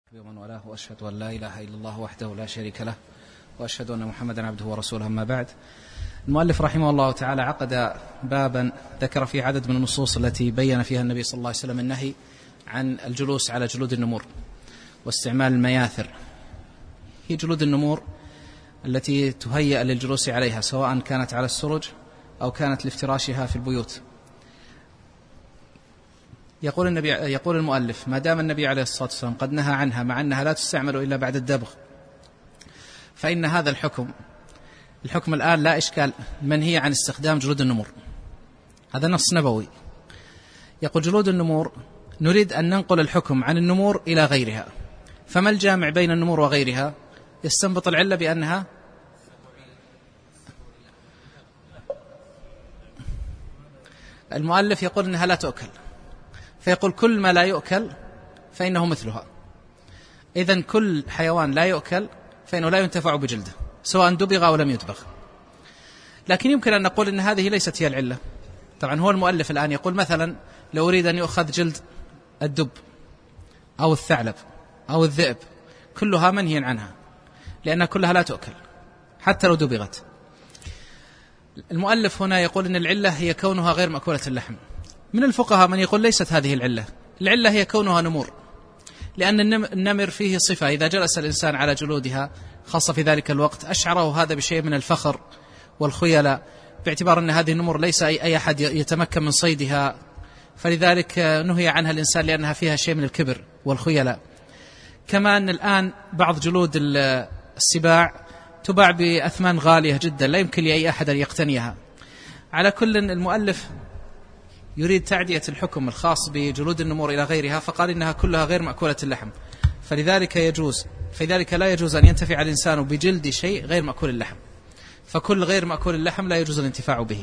ومن والاه وأشهد أن لا إله إلا الله وحده لا شريك له وأشهد أن محمدا عبده ورسوله. أما بعد، المؤلف رحمه الله تعالى عقد بابا ذكر فيه عدد من النصوص التي بين فيها النبي صلى الله عليه وسلم النهي عن الجلوس على جلود النمور واستعمال المياثر. هي جلود النمور التي تهيأ للجلوس عليها، سواء كانت على السرج أو كانت لافتراشها في البيوت. يقول المؤلف: ما دام النبي عليه الصلاة والسلام قد نهى عنها مع أنها لا تستعمل إلا بعد الدبغ، فإن هذا الحكم الآن لا إشكال منهي عن استخدام جلود النمور. هذا نص نبوي. يقول: جلود النمور نريد أن ننقل الحكم عن النمور إلى غيرها، فما الجامع بين النمور وغيرها؟ يستنبط العلة بأنها المؤلف يقول أنها لا تؤكل، فيقول كل ما لا يؤكل فإنه مثلها. إذن كل حيوان لا يؤكل فإنه لا ينتفع بجلده، سواء دبغ أو لم يدبغ. لكن يمكن أن نقول أن هذه ليست هي العلة. طبعا هو المؤلف الآن يقول مثلا لو أريد أن يؤخذ جلد الدب أو الثعلب أو الذئب، كلها منهي عنها لأنها كلها لا تؤكل حتى لو دبغت. المؤلف هنا يقول أن العلة هي كونها غير مأكولة اللحم. من الفقهاء من يقول ليست هذه العلة هي كونها نمور، لأن النمر فيه صفة إذا جلس الإنسان على جلودها خاصة في ذلك الوقت أشعره هذا بشيء من الفخر والخيلاء، باعتبار أن هذه النمور ليس أي أحد يتمكن من صيدها، فلذلك نهي عنها الإنسان لأنها فيها شيء من الكبر والخيلاء. كما أن الآن بعض جلود السباع تباع بأثمان غالية جدا لا يمكن لأي أحد أن يقتنيها. على كل، المؤلف يريد تعدية الحكم الخاص بجلود النمور إلى غيرها، فقال إنها كلها غير مأكولة اللحم، فلذلك لا يجوز أن ينتفع الإنسان بجلد شيء غير مأكول اللحم، فكل غير مأكول اللحم لا يجوز الانتفاع به.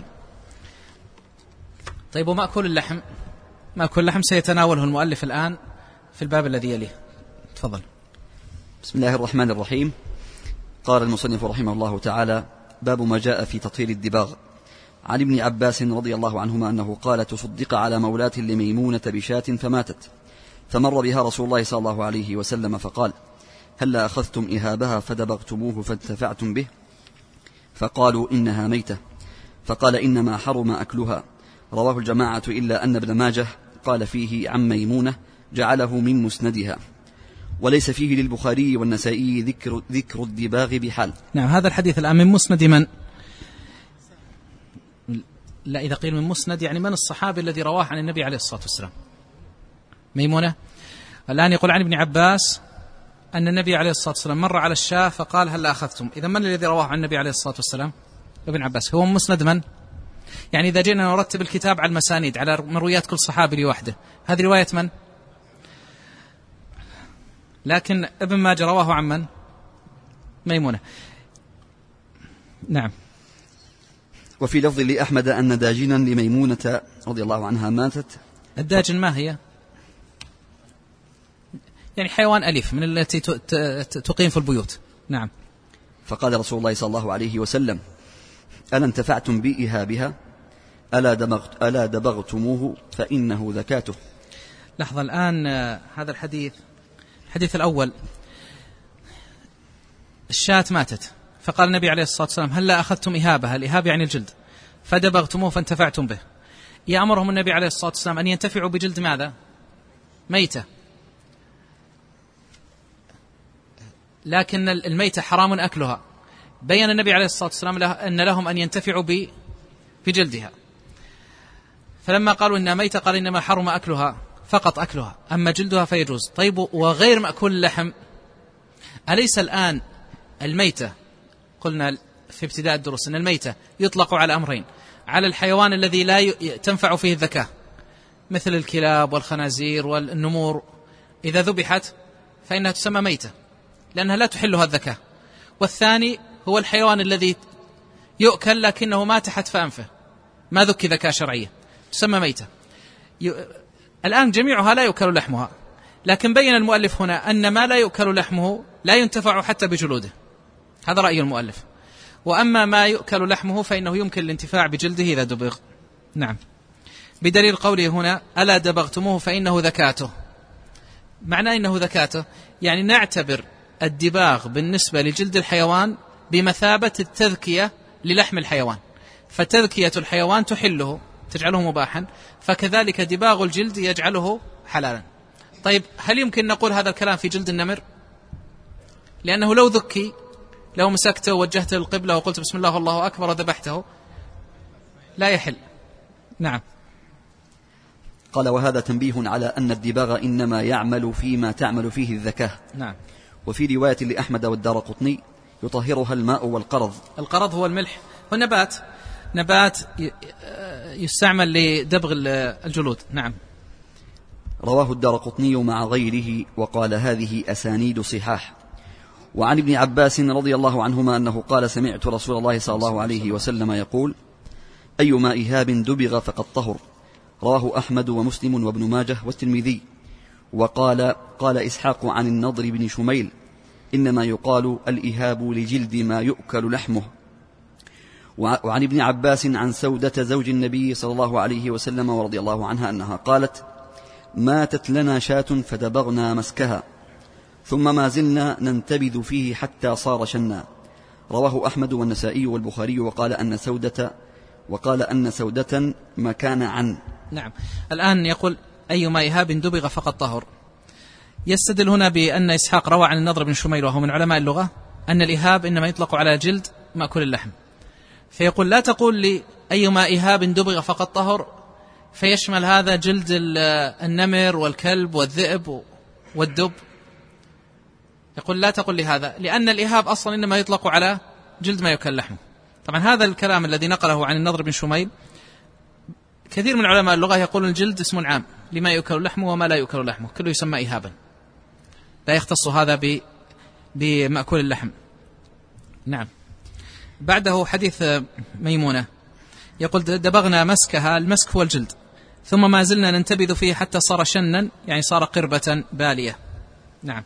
طيب، ومأكول اللحم سيتناوله المؤلف الآن في الباب الذي يليه. تفضل. بسم الله الرحمن الرحيم. قال المصنف رحمه الله تعالى: باب ما جاء في تطهير الدباغ. عن ابن عباس رضي الله عنهما أنه قال: تصدق على مولاة لميمونة بشاة فماتت، فمر بها رسول الله صلى الله عليه وسلم فقال: هلا أخذتم إهابها فدبغتموه فانتفعتم به؟ فقالوا: إنها ميتة. فقال: إنما حرم أكلها. رواه الجماعة إلا أن ابن ماجه قال فيه عن ميمونة جعله من مسندها، وليس فيه للبخاري والنسائي ذكر الدباغ بحال. نعم، هذا الحديث الآن من مسند من؟ لا، إذا قيل من مسند يعني من الصحابي الذي رواه عن النبي عليه الصلاة والسلام؟ ميمونة. الآن يقول عن ابن عباس أن النبي عليه الصلاة والسلام مر على الشاة فقال: هل أخذتم؟ إذا من الذي رواه عن النبي عليه الصلاة والسلام؟ ابن عباس. هو مسند من؟ يعني إذا جينا نرتب الكتاب على المسانيد على مرويات كل صحابي لوحده، هذه رواية من؟ لكن ابن ماجه رواه عن من؟ ميمونة. نعم. وفي لفظ لأحمد أن داجنا لميمونة رضي الله عنها ماتت. الداجن ما هي؟ يعني حيوان أليف من التي تقيم في البيوت. نعم. فقال رسول الله صلى الله عليه وسلم: ألا انتفعتم بإهابها؟ ألا دبغتموه فإنه ذكاته. لحظة الآن، هذا الحديث الأول، الشاة ماتت، فقال النبي عليه الصلاة والسلام: هلا أخذتم إهابها، الإهاب يعني الجلد، فدبغتموه فانتفعتم به. يأمرهم النبي عليه الصلاة والسلام أن ينتفعوا بجلد ماذا؟ ميتة. لكن الميتة حرام أكلها. بين النبي عليه الصلاة والسلام أن لهم أن ينتفعوا بجلدها، فلما قالوا إنها ميتة قال: إنما حرم أكلها، فقط أكلها، أما جلدها فيجوز. طيب، وغير مأكول اللحم، أليس الآن الميتة قلنا في ابتداء الدروس أن الميتة يطلق على أمرين: على الحيوان الذي لا تنفع فيه الذكاة مثل الكلاب والخنازير والنمور، إذا ذبحت فإنها تسمى ميتة لأنها لا تحلها الذكاة. والثاني هو الحيوان الذي يؤكل لكنه ما تحت فأنفه، ما ذكي ذكاء شرعية، تسمى ميتة. الآن جميعها لا يؤكل لحمها، لكن بين المؤلف هنا أن ما لا يؤكل لحمه لا ينتفع حتى بجلوده، هذا رأي المؤلف. وأما ما يؤكل لحمه فإنه يمكن الانتفاع بجلده إذا دبغ. نعم، بدليل قوله هنا: ألا دبغتموه فإنه ذكاته. معنى إنه ذكاته يعني نعتبر الدباغ بالنسبة لجلد الحيوان بمثابة التذكية للحم الحيوان، فتذكية الحيوان تحله تجعله مباحا، فكذلك دباغ الجلد يجعله حلالا. طيب هل يمكن نقول هذا الكلام في جلد النمر؟ لأنه لو ذكي، لو مسكته ووجهته للقبلة وقلت بسم الله والله أكبر وذبحته لا يحل. نعم. قال: وهذا تنبيه على أن الدباغ إنما يعمل فيما تعمل فيه الذكاة. نعم. وفي رواية لأحمد والدارقطني: يطهرها الماء والقرض. القرض هو الملح والنبات، نبات يستعمل لدبغ الجلود. نعم. رواه الدارقطني مع غيره وقال: هذه أسانيد صحاح. وعن ابن عباس رضي الله عنهما أنه قال: سمعت رسول الله صلى الله عليه وسلم يقول: أيما إهاب دبغ فقد طهر. رواه أحمد ومسلم وابن ماجه والترمذي. قال إسحاق عن النضر بن شميل: إنما يقال الإهاب لجلد ما يؤكل لحمه. وعن ابن عباس عن سودة زوج النبي صلى الله عليه وسلم ورضي الله عنها أنها قالت: ماتت لنا شاة فدبغنا مسكها ثم ما زلنا ننتبذ فيه حتى صار شنا. رواه أحمد والنسائي والبخاري. وقال أن سودة مكان عن. نعم. الآن يقول: أيما إهاب دبغ فقد طهر. يستدل هنا بأن إسحاق روى عن النضر بن شميل وهو من علماء اللغة أن الإهاب إنما يطلق على جلد مأكل اللحم، فيقول لا تقول لي أيما إهاب دبغ فقد طهر فيشمل هذا جلد النمر والكلب والذئب والدب. يقول لا تقل لي هذا، لأن الإهاب أصلا إنما يطلق على جلد ما يؤكل لحمه. طبعا هذا الكلام الذي نقله عن النضر بن شميل كثير من علماء اللغة يقولون الجلد اسم عام لما يؤكل لحمه وما لا يؤكل لحمه، كله يسمى إهابا، لا يختص هذا بمأكول اللحم. نعم. بعده حديث ميمونة يقول: دبغنا مسكها، المسك هو الجلد، ثم ما زلنا ننتبذ فيه حتى صار شنا، يعني صار قربة بالية. نعم.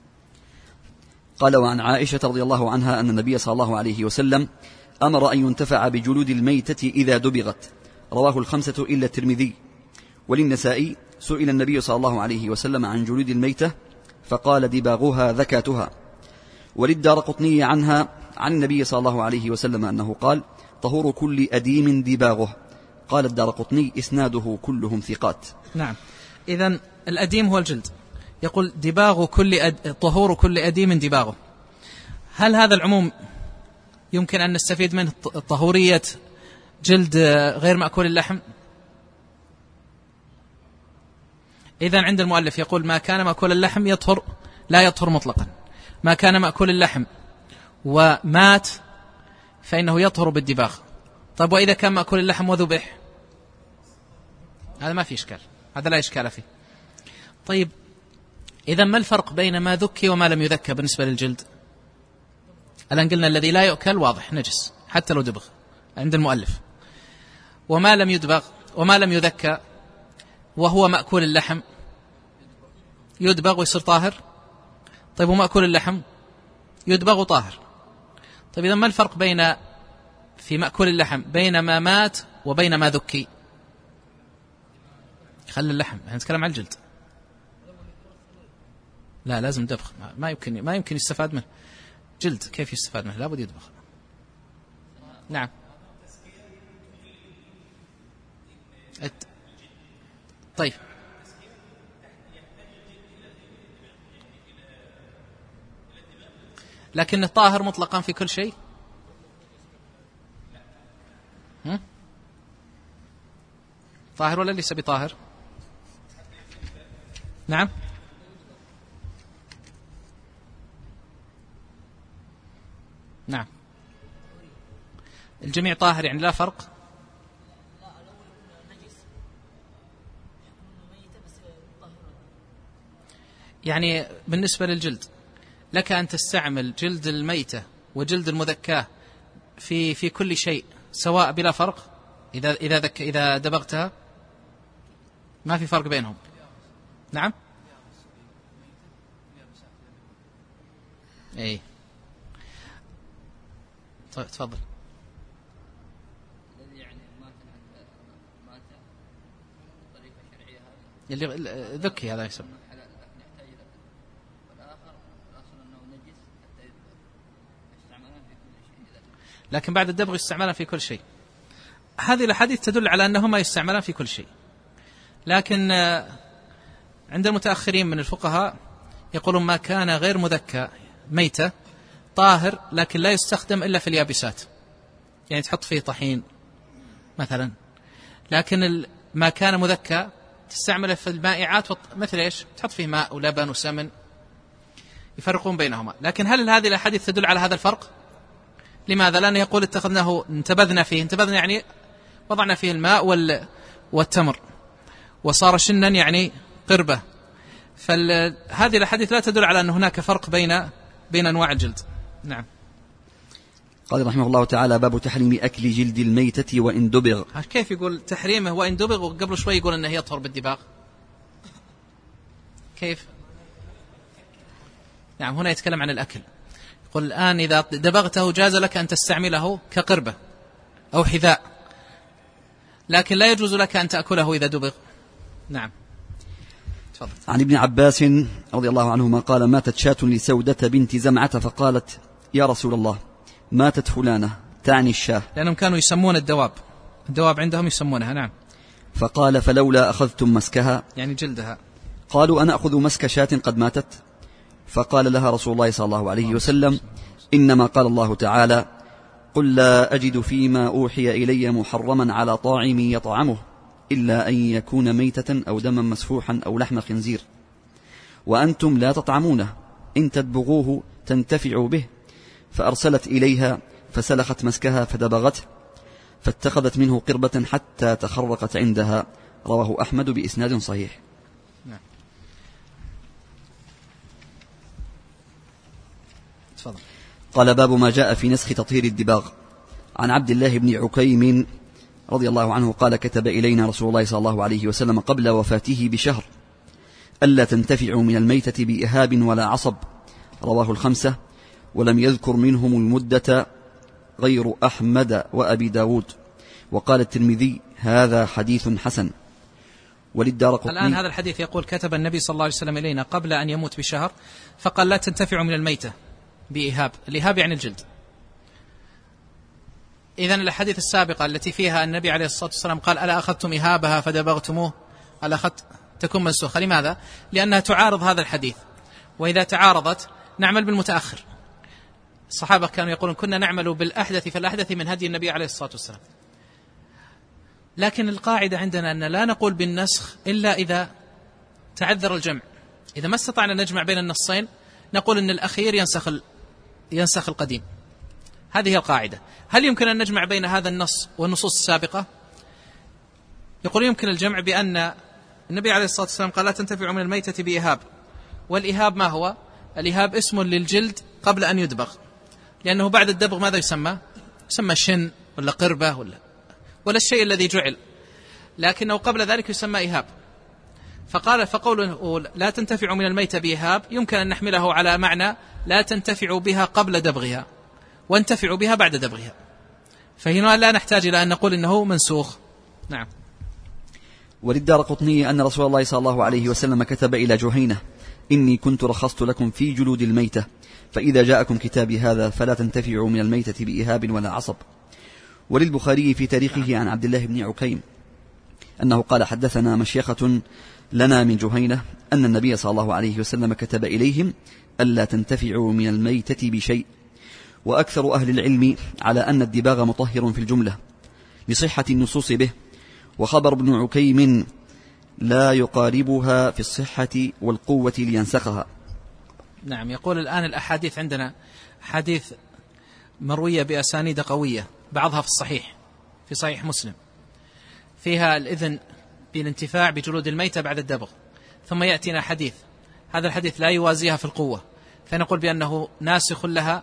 قال: وعن عائشة رضي الله عنها أن النبي صلى الله عليه وسلم أمر أن ينتفع بجلود الميتة إذا دبغت. رواه الخمسة إلا الترمذي. وللنسائي: سئل النبي صلى الله عليه وسلم عن جلود الميتة فقال: دباغها ذكاتها. وللدارقطني عنها عن النبي صلى الله عليه وسلم أنه قال: طهور كل أديم دباغه. قال الدارقطني: إسناده كلهم ثقات. نعم. إذن الأديم هو الجلد. يقول: طهور كل أديم دباغه. هل هذا العموم يمكن أن نستفيد منه طهورية جلد غير مأكول اللحم؟ إذن عند المؤلف يقول: ما كان مأكول اللحم يطهر، لا يطهر مطلقا. ما كان مأكول اللحم ومات فإنه يطهر بالدباغ. طيب وإذا كان مأكول اللحم وذبح؟ هذا ما فيه إشكال، هذا لا إشكال فيه. طيب إذا ما الفرق بين ما ذكي وما لم يذكى بالنسبة للجلد؟ الآن قلنا الذي لا يؤكل واضح نجس حتى لو دبغ عند المؤلف، وما لم يدبغ وما لم يذكى وهو مأكول اللحم يدبغ ويصير طاهر. طيب ومأكول اللحم يدبغ طاهر. طيب إذا ما الفرق في مأكول اللحم بين ما مات وبين ما ذكي؟ خلي اللحم، نتكلم عن الجلد. لا لازم دبغ، ما يمكن يستفاد منه جلد، كيف يستفاد منه؟ لابد يدبغ. نعم. طيب لكن الطاهر مطلقا في كل شيء. طاهر ولا ليس بطاهر؟ نعم. نعم. الجميع طاهر يعني لا فرق. يعني بالنسبة للجلد لك أن تستعمل جلد الميتة وجلد المذكاة في كل شيء سواء بلا فرق. إذا دبغتها ما في فرق بينهم. نعم. أي طيب تفضل. الذي يعني مات بطريقة شرعية اللي ذكي هذا يسمى. لكن بعد الدبغ يستعملان في كل شيء. هذه الأحاديث تدل على أنهما يستعملان في كل شيء. لكن عند المتأخرين من الفقهاء يقولون ما كان غير مذكى ميتة طاهر، لكن لا يستخدم إلا في اليابسات، يعني تحط فيه طحين مثلا. لكن ما كان مذكى تستعمله في المائعات مثل إيش؟ تحط فيه ماء ولبن وسمن، يفرقون بينهما. لكن هل هذه الأحاديث تدل على هذا الفرق؟ لماذا؟ لأنه يقول اتخذناه انتبذنا فيه، انتبذنا يعني وضعنا فيه الماء والتمر وصار شنا يعني قربة. فهذه الأحاديث لا تدل على أن هناك فرق بين أنواع الجلد. نعم. قال رحمه الله تعالى: باب تحريم أكل جلد الميتة وإن دبغ. كيف يقول تحريمه وإن دبغ وقبل شوي يقول أنه يطهر بالدباغ؟ كيف؟ نعم، هنا يتكلم عن الأكل. يقول الآن إذا دبغته جاز لك أن تستعمله كقربة أو حذاء، لكن لا يجوز لك أن تأكله إذا دبغ. نعم. تفضل. عن ابن عباس رضي الله عنهما قال: ماتت شاة لسودة بنت زمعة فقالت: يا رسول الله، ماتت فلانة، تعني الشاة، لأنهم كانوا يسمون الدواب عندهم يسمونها. نعم. فقال: فلولا أخذتم مسكها، يعني جلدها. قالوا: أنا أخذ مسك شاة قد ماتت؟ فقال لها رسول الله صلى الله عليه وسلم: إنما قال الله تعالى: قل لا أجد فيما أوحي إلي محرما على طاعم يطعمه إلا أن يكون ميتة أو دما مسفوحا أو لحم خنزير، وأنتم لا تطعمونه، إن تدبغوه تنتفعوا به. فأرسلت إليها فسلخت مسكها فدبغته، فاتخذت منه قربة حتى تخرقت عندها. رواه أحمد بإسناد صحيح. نعم. تفضل. قال: باب ما جاء في نسخ تطهير الدباغ. عن عبد الله بن عكيم رضي الله عنه قال: كتب إلينا رسول الله صلى الله عليه وسلم قبل وفاته بشهر ألا تنتفعوا من الميتة بإهاب ولا عصب. رواه الخمسة، ولم يذكر منهم المدة غير أحمد وأبي داود. وقال الترمذي: هذا حديث حسن. وللدارقطني. الآن هذا الحديث يقول: كتب النبي صلى الله عليه وسلم إلينا قبل أن يموت بشهر فقال: لا تنتفعوا من الميتة بإهاب. الإهاب يعني الجلد. إذن الأحاديث السابقة التي فيها النبي عليه الصلاة والسلام قال: ألا أخذتم إهابها فدبغتموه، ألا أخذت، تكون منسوخة. لماذا؟ لأنها تعارض هذا الحديث، وإذا تعارضت نعمل بالمتأخر. الصحابة كانوا يقولون: كنا نعمل بالأحدث فالأحدث من هدي النبي عليه الصلاة والسلام. لكن القاعدة عندنا أن لا نقول بالنسخ إلا إذا تعذر الجمع. إذا ما استطعنا نجمع بين النصين نقول أن الأخير ينسخ القديم. هذه هي القاعدة. هل يمكن أن نجمع بين هذا النص والنصوص السابقة؟ يقول: يمكن الجمع بأن النبي عليه الصلاة والسلام قال: لا تنتفع من الميتة بإهاب. والإهاب ما هو؟ الإهاب اسم للجلد قبل أن يدبغ، لأنه بعد الدبغ ماذا يسمى؟ يسمى شن ولا قربة ولا الشيء الذي جعل، لكنه قبل ذلك يسمى إهاب. فقوله لا تنتفع من الميتة بإهاب يمكن أن نحمله على معنى لا تنتفع بها قبل دبغها وانتفع بها بعد دبغها، فهنا لا نحتاج إلى أن نقول إنه منسوخ. نعم. وللدارقطني أن رسول الله صلى الله عليه وسلم كتب إلى جهينة: إني كنت رخصت لكم في جلود الميتة، فإذا جاءكم كتابي هذا فلا تنتفعوا من الميتة بإهاب ولا عصب. وللبخاري في تاريخه عن عبد الله بن عكيم أنه قال: حدثنا مشيخة لنا من جهينة أن النبي صلى الله عليه وسلم كتب إليهم ألا تنتفعوا من الميتة بشيء. وأكثر أهل العلم على أن الدباغ مطهر في الجملة لصحة النصوص به، وخبر ابن عكيم لا يقاربها في الصحة والقوة لينسخها. نعم. يقول الآن الأحاديث عندنا حديث مروية بأسانيد قوية، بعضها في الصحيح، في صحيح مسلم، فيها الإذن بالانتفاع بجلود الميتة بعد الدبغ، ثم يأتينا حديث هذا الحديث لا يوازيها في القوة، فنقول بأنه ناسخ لها.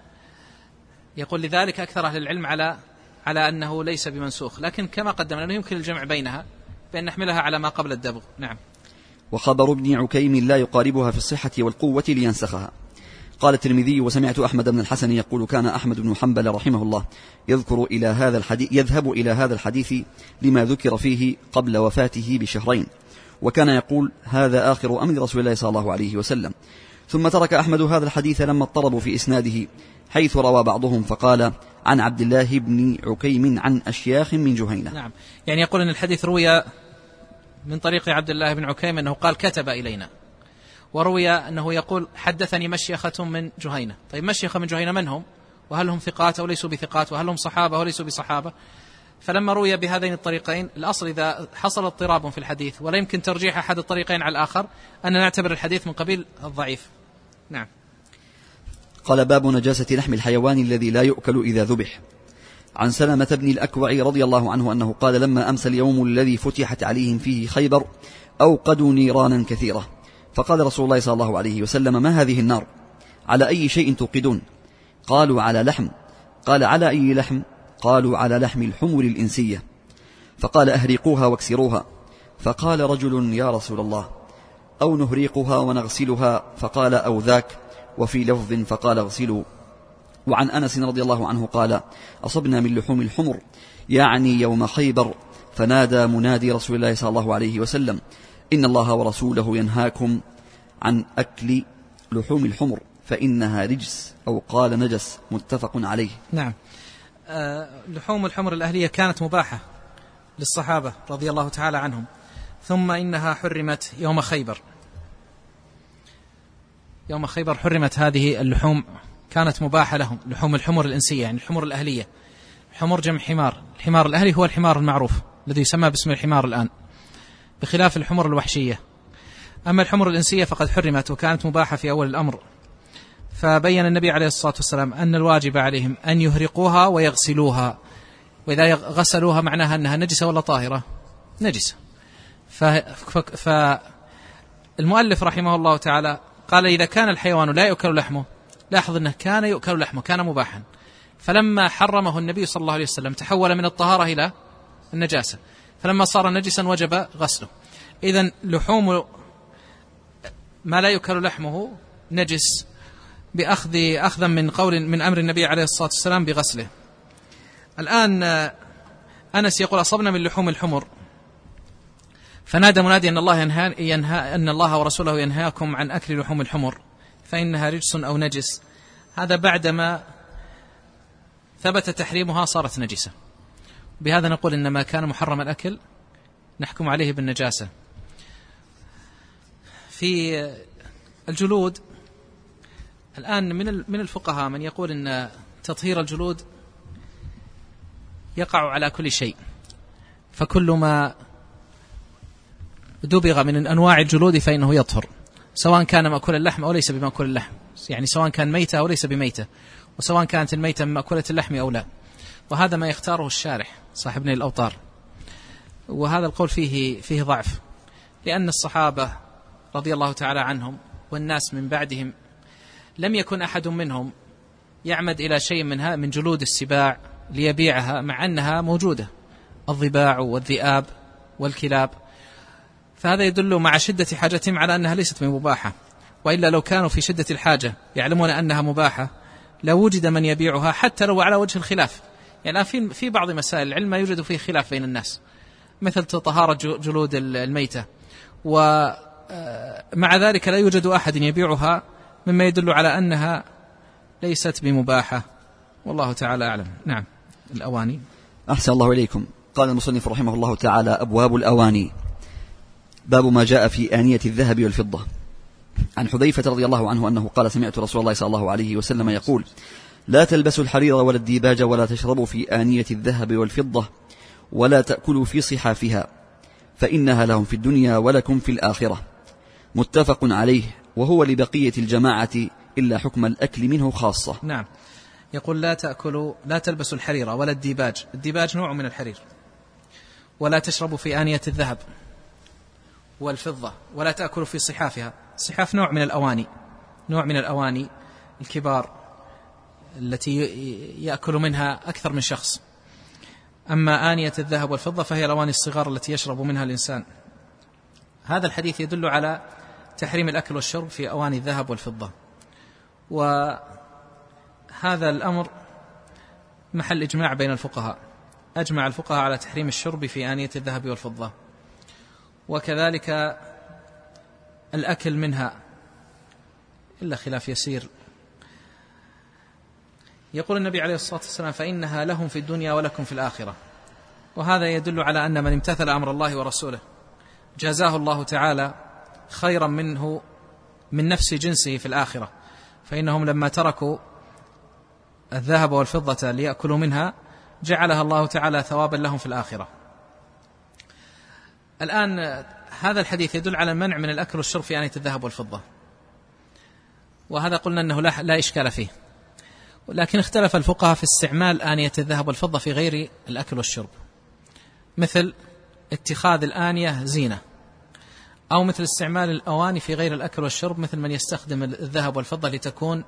يقول لذلك أكثر أهل العلم على أنه ليس بمنسوخ، لكن كما قدمنا أنه يمكن الجمع بينها بأن نحملها على ما قبل الدبغ. نعم. وخبر ابن عكيم لا يقاربها في الصحة والقوة لينسخها. قال الترمذي: وسمعت أحمد بن الحسن يقول: كان أحمد بن حنبل رحمه الله يذهب إلى هذا الحديث لما ذكر فيه قبل وفاته بشهرين، وكان يقول: هذا آخر أمر رسول الله صلى الله عليه وسلم. ثم ترك أحمد هذا الحديث لما اضطربوا في إسناده، حيث روى بعضهم فقال: عن عبد الله بن عكيم عن أشياخ من جهينة. نعم، يعني يقول أن الحديث روي من طريق عبد الله بن عكيم أنه قال كتب إلينا، وروي أنه يقول حدثني مشيخة من جهينة. طيب مشيخة من جهينة من هم؟ وهل هم ثقات أو ليسوا بثقات؟ وهل هم صحابة أو ليسوا بصحابة؟ فلما روي بهذين الطريقين، الأصل إذا حصل اضطراب في الحديث ولا يمكن ترجيح أحد الطريقين على الآخر أن نعتبر الحديث من قبيل الضعيف. نعم. قال باب نجاسة لحم الحيوان الذي لا يؤكل إذا ذبح. عن سلمة بن الأكوع رضي الله عنه أنه قال لما أمس اليوم الذي فتحت عليهم فيه خيبر أوقدوا نيرانا كثيرة، فقال رسول الله صلى الله عليه وسلم ما هذه النار؟ على أي شيء توقدون؟ قالوا على لحم. قال على أي لحم؟ قالوا على لحم الحمر الإنسية. فقال أهريقوها واكسروها. فقال رجل يا رسول الله أو نهريقها ونغسلها؟ فقال أو ذاك. وفي لفظ فقال اغسلوا. وعن أنس رضي الله عنه قال أصبنا من لحوم الحمر يعني يوم خيبر، فنادى منادي رسول الله صلى الله عليه وسلم إن الله ورسوله ينهاكم عن أكل لحوم الحمر فإنها رجس، أو قال نجس، متفق عليه. نعم. لحوم الحمر الأهلية كانت مباحة للصحابة رضي الله تعالى عنهم، ثم إنها حرمت يوم خيبر. يوم خيبر حرمت هذه اللحوم، كانت مباحة لهم، لحوم الحمر الإنسية يعني الحمر الأهلية. حمر جمع حمار، الحمار الأهلي هو الحمار المعروف الذي يسمى باسم الحمار الآن، بخلاف الحمر الوحشية. أما الحمر الإنسية فقد حرمت وكانت مباحة في أول الأمر، فبين النبي عليه الصلاة والسلام أن الواجب عليهم أن يهرقوها ويغسلوها، وإذا غسلوها معناها أنها نجسة ولا طاهرة؟ نجسة. فالمؤلف رحمه الله تعالى قال إذا كان الحيوان لا يؤكل لحمه، لاحظ أنه كان يؤكل لحمه، كان مباحا، فلما حرمه النبي صلى الله عليه وسلم تحول من الطهارة إلى النجاسة، فلما صار نجسا وجب غسله. إذن لحوم ما لا يؤكل لحمه نجس أخذا من قول من أمر النبي عليه الصلاة والسلام بغسله. الآن أنس يقول أصبنا من لحوم الحمر، فنادى منادي أن الله ورسوله ينهاكم عن أكل لحوم الحمر فإنها رجس أو نجس. هذا بعدما ثبت تحريمها صارت نجسة. بهذا نقول إن ما كان محرم الأكل نحكم عليه بالنجاسة. في الجلود الآن من الفقهاء من يقول إن تطهير الجلود يقع على كل شيء، فكل ما دبغ من أنواع الجلود فإنه يطهر، سواء كان مأكول اللحم أو ليس بمأكول اللحم، يعني سواء كان ميتة أو ليس بميتة، وسواء كانت الميتة من مأكولة اللحم أو لا. وهذا ما يختاره الشارح صاحب نيل الأوطار، وهذا القول فيه ضعف، لأن الصحابة رضي الله تعالى عنهم والناس من بعدهم لم يكن أحد منهم يعمد إلى شيء منها من جلود السباع ليبيعها، مع أنها موجودة، الضباع والذئاب والكلاب، فهذا يدل مع شدة حاجتهم على أنها ليست بمباحة. وإلا لو كانوا في شدة الحاجة يعلمون أنها مباحة لوجد من يبيعها حتى لو على وجه الخلاف. يعني في بعض مسائل العلم ما يوجد فيه خلاف بين الناس، مثل طهارة جلود الميتة، ومع ذلك لا يوجد أحد يبيعها، مما يدل على أنها ليست بمباحة، والله تعالى أعلم. نعم. الأواني. أحسن الله إليكم. قال المصنف رحمه الله تعالى أبواب الأواني. باب ما جاء في آنية الذهب والفضة. عن حذيفة رضي الله عنه أنه قال سمعت رسول الله صلى الله عليه وسلم يقول لا تلبسوا الحرير ولا الديباج ولا تشربوا في آنية الذهب والفضة ولا تأكلوا في صحافها فإنها لهم في الدنيا ولكم في الآخرة، متفق عليه، وهو لبقية الجماعة إلا حكم الأكل منه خاصة. نعم. يقول لا تلبسوا الحرير ولا الديباج، الديباج نوع من الحرير، ولا تشربوا في آنية الذهب والفضة، ولا تأكلوا في صحافها. الصحاف نوع من الأواني الكبار التي يأكل منها أكثر من شخص. أما آنية الذهب والفضة فهي الأواني الصغار التي يشرب منها الإنسان. هذا الحديث يدل على تحريم الأكل والشرب في أواني الذهب والفضة، وهذا الأمر محل إجماع بين الفقهاء، أجمع الفقهاء على تحريم الشرب في آنية الذهب والفضة، وكذلك الأكل منها إلا خلاف يسير. يقول النبي عليه الصلاة والسلام فإنها لهم في الدنيا ولكم في الآخرة. وهذا يدل على أن من امتثل أمر الله ورسوله جازاه الله تعالى خيرا منه من نفس جنسه في الآخرة، فإنهم لما تركوا الذهب والفضة ليأكلوا منها جعلها الله تعالى ثوابا لهم في الآخرة. الآن هذا الحديث يدل على المنع من الأكل والشرب في آنية الذهب والفضة، وهذا قلنا أنه لا إشكال فيه، ولكن اختلف الفقهاء في استعمال آنية الذهب والفضة في غير الأكل والشرب، مثل اتخاذ الآنية زينة، أو مثل استعمال الأواني في غير الأكل والشرب، مثل من يستخدم الذهب والفضة لتكون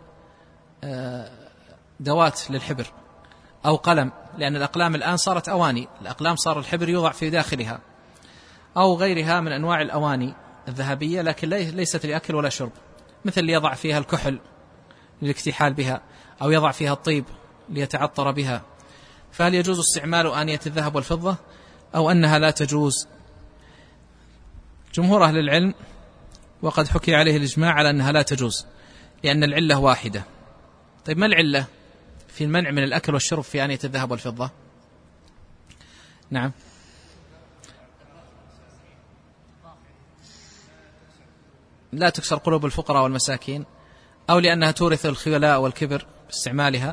دوات للحبر أو قلم، لأن الأقلام الآن صارت أواني، الأقلام صار الحبر يوضع في داخلها، أو غيرها من أنواع الأواني الذهبية لكن ليست لأكل ولا شرب، مثل يضع فيها الكحل للاكتحال بها، أو يضع فيها الطيب ليتعطر بها. فهل يجوز استعمال آنية الذهب والفضة أو أنها لا تجوز؟ جمهور أهل العلم وقد حكي عليه الإجماع على أنها لا تجوز، لأن العلة واحدة. طيب ما العلة في المنع من الأكل والشرب في آنية الذهب والفضة؟ نعم، لا تكسر قلوب الفقراء والمساكين، أو لأنها تورث الخيلاء والكبر باستعمالها.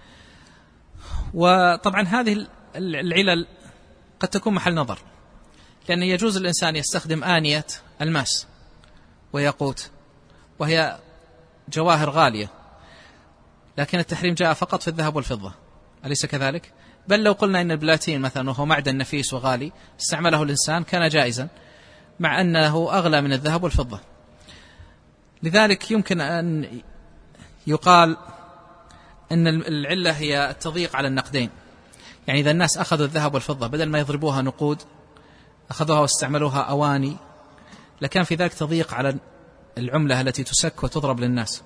وطبعا هذه العلل قد تكون محل نظر، لأن يجوز الإنسان يستخدم آنية الماس وياقوت وهي جواهر غالية، لكن التحريم جاء فقط في الذهب والفضة، أليس كذلك؟ بل لو قلنا إن البلاتين مثلا وهو معدن نفيس وغالي استعمله الإنسان كان جائزا، مع أنه أغلى من الذهب والفضة. لذلك يمكن أن يقال أن العلة هي التضييق على النقدين، يعني إذا الناس أخذوا الذهب والفضة بدل ما يضربوها نقود أخذوها واستعملوها أواني، لكان في ذلك تضييق على العملة التي تسك وتضرب للناس.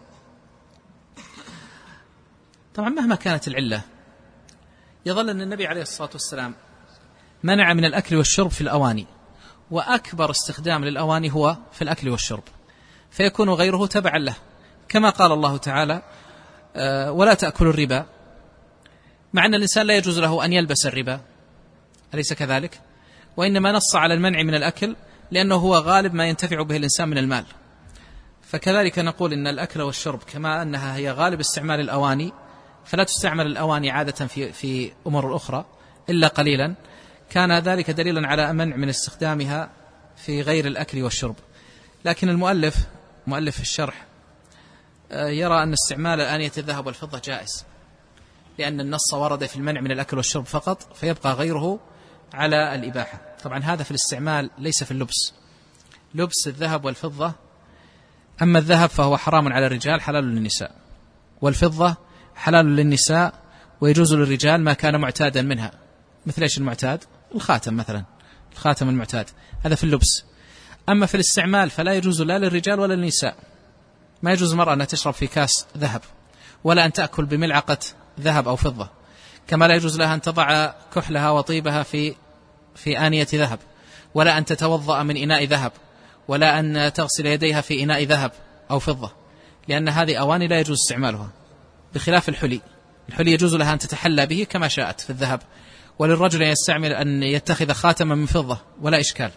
طبعا مهما كانت العلة يظل أن النبي عليه الصلاة والسلام منع من الأكل والشرب في الأواني، وأكبر استخدام للأواني هو في الأكل والشرب، فيكون غيره تبعا له، كما قال الله تعالى ولا تأكلوا الربا، مع أن الإنسان لا يجوز له أن يلبس الربا، أليس كذلك؟ وإنما نص على المنع من الأكل لأنه هو غالب ما ينتفع به الإنسان من المال. فكذلك نقول إن الأكل والشرب كما أنها هي غالب استعمال الأواني، فلا تستعمل الأواني عادة في أمور الأخرى إلا قليلا، كان ذلك دليلا على منع من استخدامها في غير الأكل والشرب. لكن مؤلف الشرح يرى أن استعمال آنية الذهب والفضة جائز، لأن النص ورد في المنع من الأكل والشرب فقط، فيبقى غيره على الإباحة. طبعا هذا في الاستعمال ليس في اللبس، لبس الذهب والفضة، أما الذهب فهو حرام على الرجال حلال للنساء، والفضة حلال للنساء ويجوز للرجال ما كان معتادا منها، مثل إيش المعتاد؟ الخاتم مثلا، الخاتم المعتاد، هذا في اللبس. أما في الاستعمال فلا يجوز لا للرجال ولا للنساء، ما يجوز المرأة أن تشرب في كاس ذهب، ولا أن تأكل بملعقة ذهب أو فضة، كما لا يجوز لها أن تضع كحلها وطيبها في آنية ذهب، ولا أن تتوضأ من إناء ذهب، ولا أن تغسل يديها في إناء ذهب أو فضة، لأن هذه أواني لا يجوز استعمالها، بخلاف الحلي يجوز لها أن تتحلى به كما شاءت في الذهب، وللرجل أن يتخذ خاتما من فضة ولا إشكال.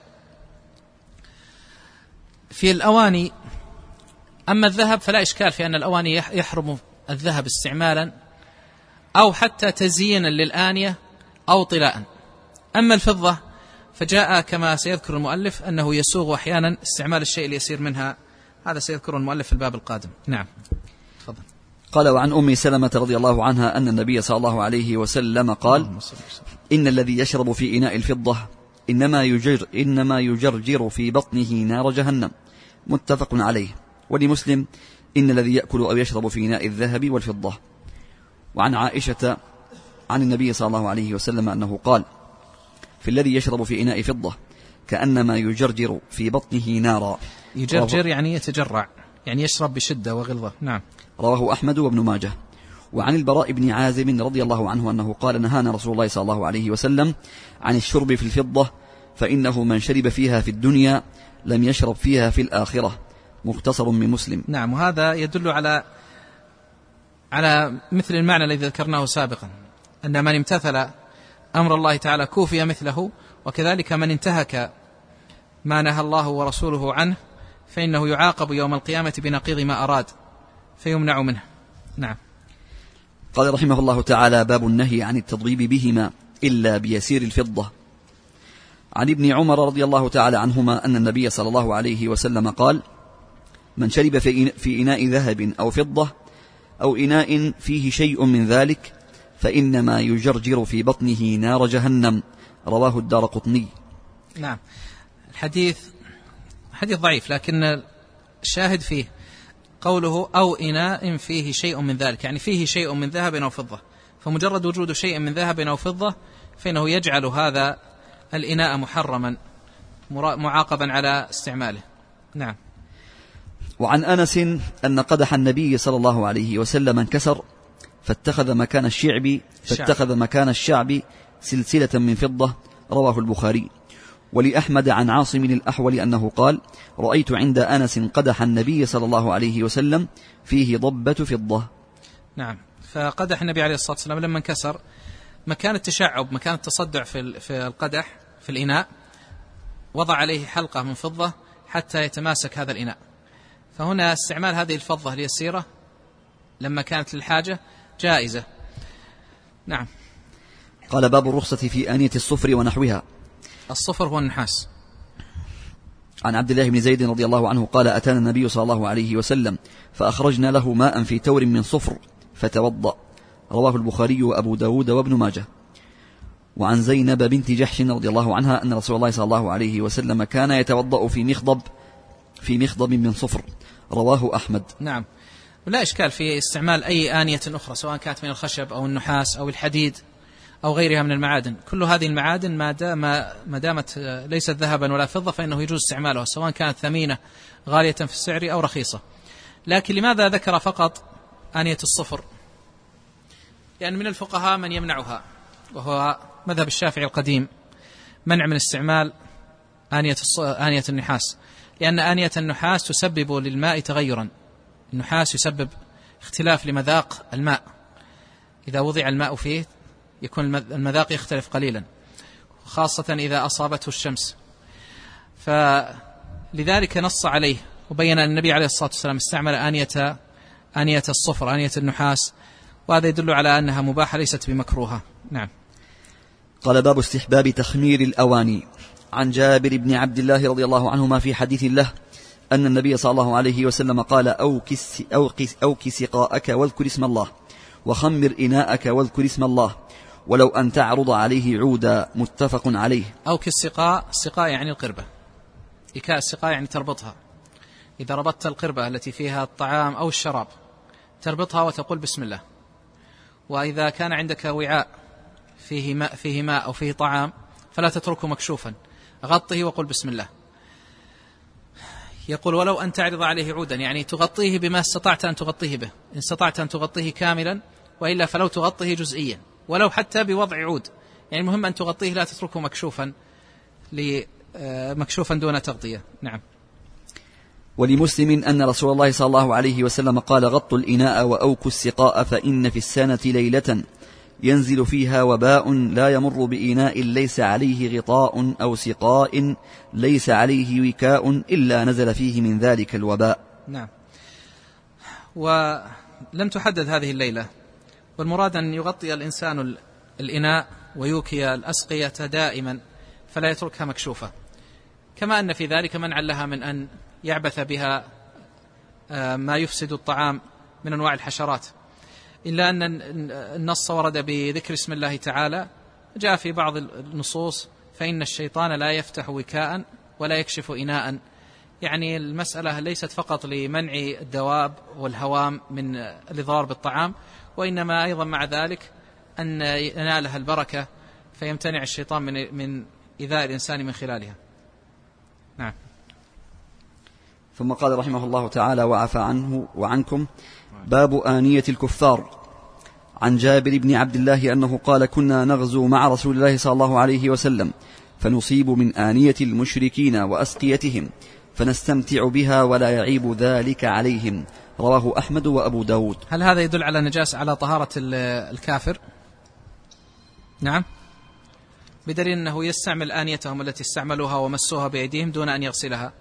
في الأواني أما الذهب فلا إشكال في أن الأواني يحرم الذهب استعمالا أو حتى تزيينا للآنية أو طلاء. أما الفضة فجاء كما سيذكر المؤلف أنه يسوغ أحيانا استعمال الشيء اليسير منها، هذا سيذكر المؤلف في الباب القادم. نعم تفضل. قال وعن أم سلمة رضي الله عنها أن النبي صلى الله عليه وسلم قال إن الذي يشرب في إناء الفضة إنما يجرجر في بطنه نار جهنم، متفق عليه. ولمسلم إن الذي يأكل أو يشرب في إناء الذهب والفضة. وعن عائشة عن النبي صلى الله عليه وسلم أنه قال في الذي يشرب في إناء فضة كأنما يجرجر في بطنه نارا. يجرجر يعني يتجرع، يعني يشرب بشدة وغلظة. نعم. رواه أحمد وابن ماجه. وعن البراء بن عازب رضي الله عنه أنه قال نهانا رسول الله صلى الله عليه وسلم عن الشرب في الفضة، فإنه من شرب فيها في الدنيا لم يشرب فيها في الآخرة. مختصر من مسلم. نعم. وهذا يدل على على مثل المعنى الذي ذكرناه سابقا، أن من امتثل أمر الله تعالى كوفي مثله، وكذلك من انتهك ما نهى الله ورسوله عنه فإنه يعاقب يوم القيامة بنقيض ما أراد فيمنع منه. نعم. قال رحمه الله تعالى: باب النهي عن التضريب بهما إلا بيسير الفضة. عن ابن عمر رضي الله تعالى عنهما أن النبي صلى الله عليه وسلم قال: من شرب في إناء ذهب أو فضة أو إناء فيه شيء من ذلك فإنما يجرجر في بطنه نار جهنم. رواه الدارقطني. نعم. الحديث حديث ضعيف، لكن الشاهد فيه قوله أو إناء فيه شيء من ذلك، يعني فيه شيء من ذهب أو فضة، فمجرد وجود شيء من ذهب أو فضة فإنه يجعل هذا الإناء محرما معاقبا على استعماله. نعم. وعن أنس أن قدح النبي صلى الله عليه وسلم انكسر فاتخذ مكان الشعب سلسلة من فضة. رواه البخاري. ولأحمد عن عاصم الأحول أنه قال: رأيت عند أنس قدح النبي صلى الله عليه وسلم فيه ضبة فضة. نعم. فقدح النبي عليه الصلاة والسلام لما انكسر مكان التشعب، مكان التصدع في القدح في الإناء، وضع عليه حلقة من فضة حتى يتماسك هذا الإناء. فهنا استعمال هذه الفضة اليسيرة لما كانت للحاجة جائزة. نعم. قال: باب الرخصة في آنية الصفر ونحوها. الصفر هو النحاس. عن عبد الله بن زيد رضي الله عنه قال: أتانا النبي صلى الله عليه وسلم فأخرجنا له ماء في تور من صفر فتوضأ. رواه البخاري وأبو داود وابن ماجه. وعن زينب بنت جحش رضي الله عنها أن رسول الله صلى الله عليه وسلم كان يتوضأ في مخضب من صفر. رواه أحمد. نعم. ولا إشكال في استعمال أي آنية أخرى سواء كانت من الخشب أو النحاس أو الحديد أو غيرها من المعادن. كل هذه المعادن ما دامت ليست ذهبا ولا فضة فإنه يجوز استعمالها سواء كانت ثمينة غالية في السعر أو رخيصة. لكن لماذا ذكر فقط آنية الصفر؟ يعني من الفقهاء من يمنعها، وهو مذهب الشافعي القديم، منع من استعمال آنية النحاس، لأن آنية النحاس تسبب للماء تغيرا. النحاس يسبب اختلاف لمذاق الماء، إذا وضع الماء فيه يكون المذاق يختلف قليلا، خاصة إذا أصابته الشمس. فلذلك نص عليه وبين أن النبي عليه الصلاة والسلام استعمل آنية الصفر، آنية النحاس، وهذا يدل على أنها مباحة ليست بمكروهة. نعم. قال: باب استحباب تخمير الأواني. عن جابر بن عبد الله رضي الله عنهما في حديث له أن النبي صلى الله عليه وسلم قال: أوكس سقاءك واذكر اسم الله، وخمر إناءك واذكر اسم الله، ولو أن تعرض عليه عودا. متفق عليه. أوكس السقاء يعني القربة، إكاء السقاء يعني تربطها. إذا ربطت القربة التي فيها الطعام أو الشراب تربطها وتقول بسم الله. وإذا كان عندك وعاء فيه ماء أو فيه طعام فلا تتركه مكشوفا، غطه وقل بسم الله. يقول: ولو أن تعرض عليه عودا، يعني تغطيه بما استطعت أن تغطيه به، إن استطعت أن تغطيه كاملا، وإلا فلو تغطيه جزئيا ولو حتى بوضع عود، يعني المهم أن تغطيه لا تتركه مكشوفا دون تغطية. نعم. ولمسلم أن رسول الله صلى الله عليه وسلم قال: غطوا الإناء وأوكوا السقاء، فإن في السنة ليلة ينزل فيها وباء لا يمر بإناء ليس عليه غطاء أو سقاء ليس عليه وكاء إلا نزل فيه من ذلك الوباء. نعم. ولم تحدد هذه الليلة، والمراد أن يغطي الإنسان الإناء ويوكي الأسقية دائما فلا يتركها مكشوفة، كما أن في ذلك منعا لها من أن يعبث بها ما يفسد الطعام من أنواع الحشرات. إلا أن النص ورد بذكر اسم الله تعالى، جاء في بعض النصوص: فإن الشيطان لا يفتح وكاء ولا يكشف إناء. يعني المسألة ليست فقط لمنع الدواب والهوام من الإضرار بالطعام، وإنما أيضا مع ذلك أن ينالها البركة فيمتنع الشيطان من إيذاء الإنسان من خلالها. نعم. ثم قال رحمه الله تعالى: وعفى عنه وعنكم. باب آنية الكفار. عن جابر بن عبد الله أنه قال: كنا نغزو مع رسول الله صلى الله عليه وسلم فنصيب من آنية المشركين وأسقيتهم فنستمتع بها ولا يعيب ذلك عليهم. رواه أحمد وأبو داود. هل هذا يدل على نجاسة على طهارة الكافر؟ نعم، بدليل أنه يستعمل آنيتهم التي استعملوها ومسوها بأيديهم دون أن يغسلها.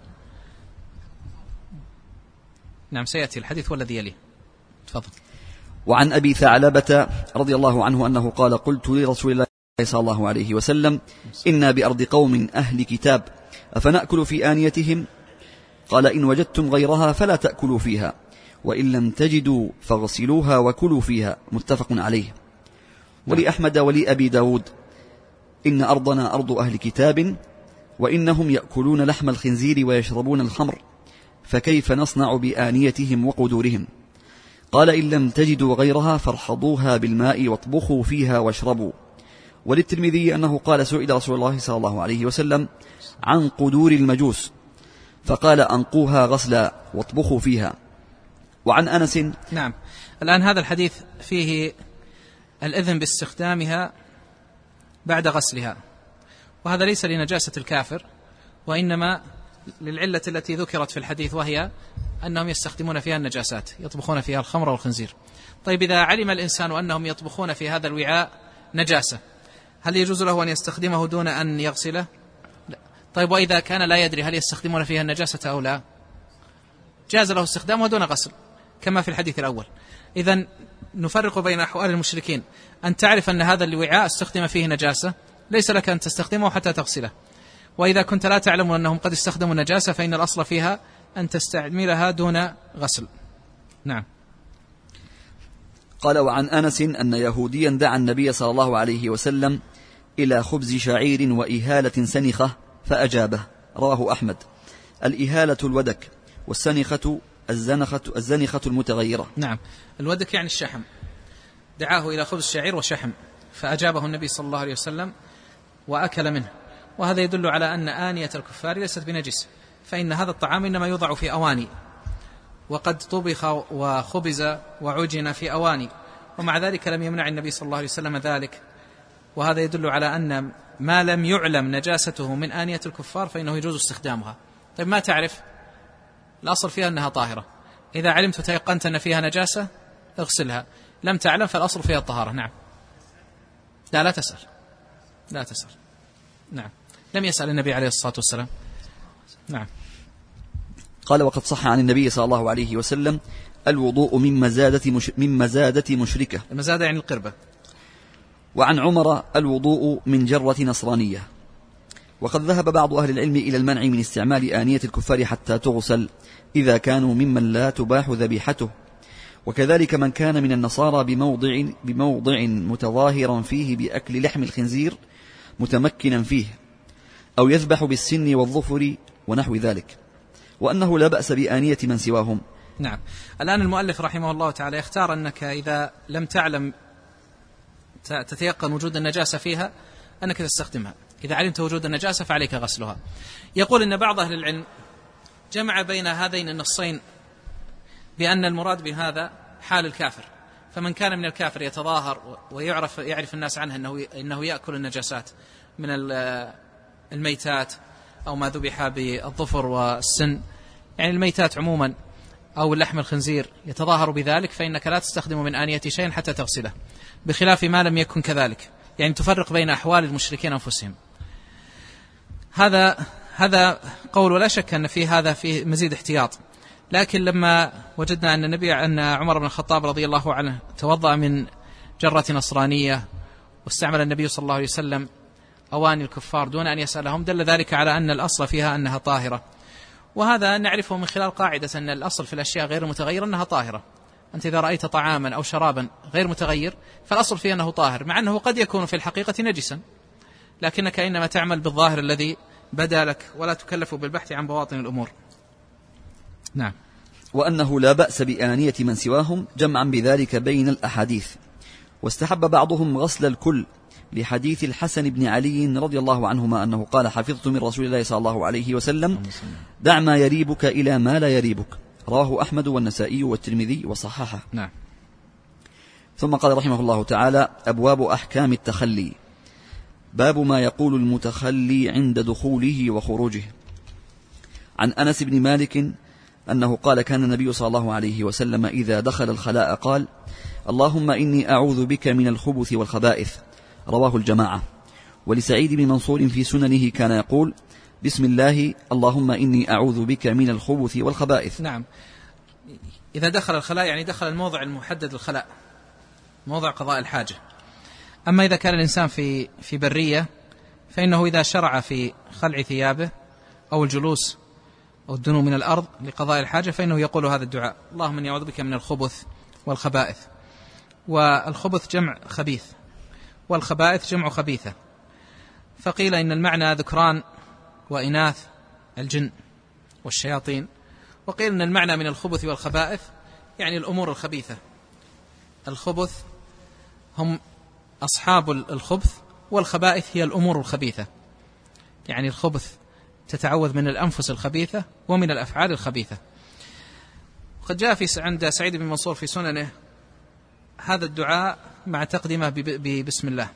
نعم سيأتي الحديث والذي يليه. تفضل. وعن أبي ثعلبة رضي الله عنه أنه قال قلت لرسول الله صلى الله عليه وسلم إنا بأرض قوم أهل كتاب أفنأكل في آنيتهم؟ قال إن وجدتم غيرها فلا تأكلوا فيها وإن لم تجدوا فاغسلوها وكلوا فيها. متفق عليه. ولأحمد ولأبي داود إن أرضنا أرض أهل كتاب وإنهم يأكلون لحم الخنزير ويشربون الخمر فكيف نصنع بآنيتهم وقدورهم؟ قال إن لم تجدوا غيرها فارحضوها بالماء واطبخوا فيها واشربوا. وللترمذي أنه قال سئل رسول الله صلى الله عليه وسلم عن قدور المجوس فقال أنقوها غسلا واطبخوا فيها. وعن أنس. نعم، الآن هذا الحديث فيه الإذن باستخدامها بعد غسلها، وهذا ليس لنجاسة الكافر وإنما للعلة التي ذكرت في الحديث، وهي أنهم يستخدمون فيها النجاسات، يطبخون فيها الخمر والخنزير. طيب إذا علم الإنسان أنهم يطبخون في هذا الوعاء نجاسة، هل يجوز له أن يستخدمه دون أن يغسله؟ لا. طيب وإذا كان لا يدري هل يستخدمون فيها النجاسة أو لا، جاز له استخدامه دون غسل كما في الحديث الأول. إذن نفرق بين أحوال المشركين، أن تعرف أن هذا الوعاء استخدم فيه نجاسة ليس لك أن تستخدمه حتى تغسله، وإذا كنت لا تعلم أنهم قد استخدموا النجاسة فإن الأصل فيها أن تستعملها دون غسل. نعم. قال وعن أنس أن يهوديا دعا النبي صلى الله عليه وسلم إلى خبز شعير وإهالة سنخة فأجابه. رواه أحمد. الإهالة الودك والسنخة الزنخة المتغيرة. نعم، الودك يعني الشحم. دعاه إلى خبز شعير وشحم فأجابه النبي صلى الله عليه وسلم وأكل منه، وهذا يدل على أن آنية الكفار ليست بنجس، فإن هذا الطعام إنما يوضع في أواني، وقد طبخ وخبز وعجن في أواني، ومع ذلك لم يمنع النبي صلى الله عليه وسلم ذلك، وهذا يدل على أن ما لم يعلم نجاسته من آنية الكفار فإنه يجوز استخدامها. طيب ما تعرف، الأصل فيها أنها طاهرة، إذا علمت وتيقنت أن فيها نجاسة اغسلها، لم تعلم فالأصل فيها الطهارة. نعم. لا تسأل، لا تسأل. نعم، لم يسأل النبي عليه الصلاة والسلام. نعم. قال وقد صح عن النبي صلى الله عليه وسلم الوضوء من مزادة مشركة. المزادة يعني القربة. وعن عمر الوضوء من جرة نصرانية. وقد ذهب بعض أهل العلم إلى المنع من استعمال آنية الكفار حتى تغسل إذا كانوا ممن لا تباح ذبيحته، وكذلك من كان من النصارى بموضع متظاهرا فيه بأكل لحم الخنزير متمكنا فيه، أو يذبح بالسن والظفر ونحو ذلك، وأنه لا بأس بآنية من سواهم. نعم. الآن المؤلف رحمه الله تعالى يختار أنك إذا لم تعلم تتيقن وجود النجاسة فيها أنك تستخدمها، إذا علمت وجود النجاسة فعليك غسلها. يقول إن بعض أهل العلم جمع بين هذين النصين بأن المراد بهذا حال الكافر، فمن كان من الكافر يتظاهر ويعرف الناس عنه إنه يأكل النجاسات من الميتات أو ما ذبح بالظفر والسن، يعني الميتات عموما أو اللحم الخنزير، يتظاهر بذلك، فإنك لا تستخدم من آنية شيء حتى تغسله، بخلاف ما لم يكن كذلك، يعني تفرق بين أحوال المشركين أنفسهم. هذا قول ولا شك أن هذا فيه مزيد احتياط. لكن لما وجدنا أن عمر بن الخطاب رضي الله عنه توضأ من جرة نصرانية واستعمل النبي صلى الله عليه وسلم أواني الكفار دون أن يسألهم، دل ذلك على أن الأصل فيها أنها طاهرة، وهذا نعرفه من خلال قاعدة أن الأصل في الأشياء غير المتغيرة أنها طاهرة. أنت إذا رأيت طعاما أو شرابا غير متغير فالأصل فيه أنه طاهر، مع أنه قد يكون في الحقيقة نجسا، لكنك إنما تعمل بالظاهر الذي بدا لك ولا تكلف بالبحث عن بواطن الأمور. نعم. وأنه لا بأس بآنية من سواهم جمعا بذلك بين الأحاديث. واستحب بعضهم غسل الكل لحديث الحسن بن علي رضي الله عنهما أنه قال حفظت من رسول الله صلى الله عليه وسلم دع ما يريبك إلى ما لا يريبك. رواه أحمد والنسائي والترمذي وصححه. نعم. ثم قال رحمه الله تعالى أبواب أحكام التخلي. باب ما يقول المتخلي عند دخوله وخروجه. عن أنس بن مالك أنه قال كان النبي صلى الله عليه وسلم إذا دخل الخلاء قال اللهم إني أعوذ بك من الخبث والخبائث، رواه الجماعة. ولسعيد بن منصور في سننه كان يقول بسم الله اللهم إني أعوذ بك من الخبث والخبائث. نعم، إذا دخل الخلاء يعني دخل الموضع المحدد الخلاء، موضع قضاء الحاجة. أما إذا كان الإنسان في برية فإنه إذا شرع في خلع ثيابه أو الجلوس أو الدنو من الأرض لقضاء الحاجة فإنه يقول هذا الدعاء اللهم إني أعوذ بك من الخبث والخبائث. والخبث جمع خبيث والخبائث جمع خبيثة، فقيل إن المعنى ذكران وإناث الجن والشياطين، وقيل إن المعنى من الخبث والخبائث يعني الأمور الخبيثة. الخبث هم أصحاب الخبث والخبائث هي الأمور الخبيثة، يعني الخبث تتعوذ من الأنفس الخبيثة ومن الأفعال الخبيثة. قد جاء عند سعيد بن منصور في سننه هذا الدعاء مع تقدمه بسم الله،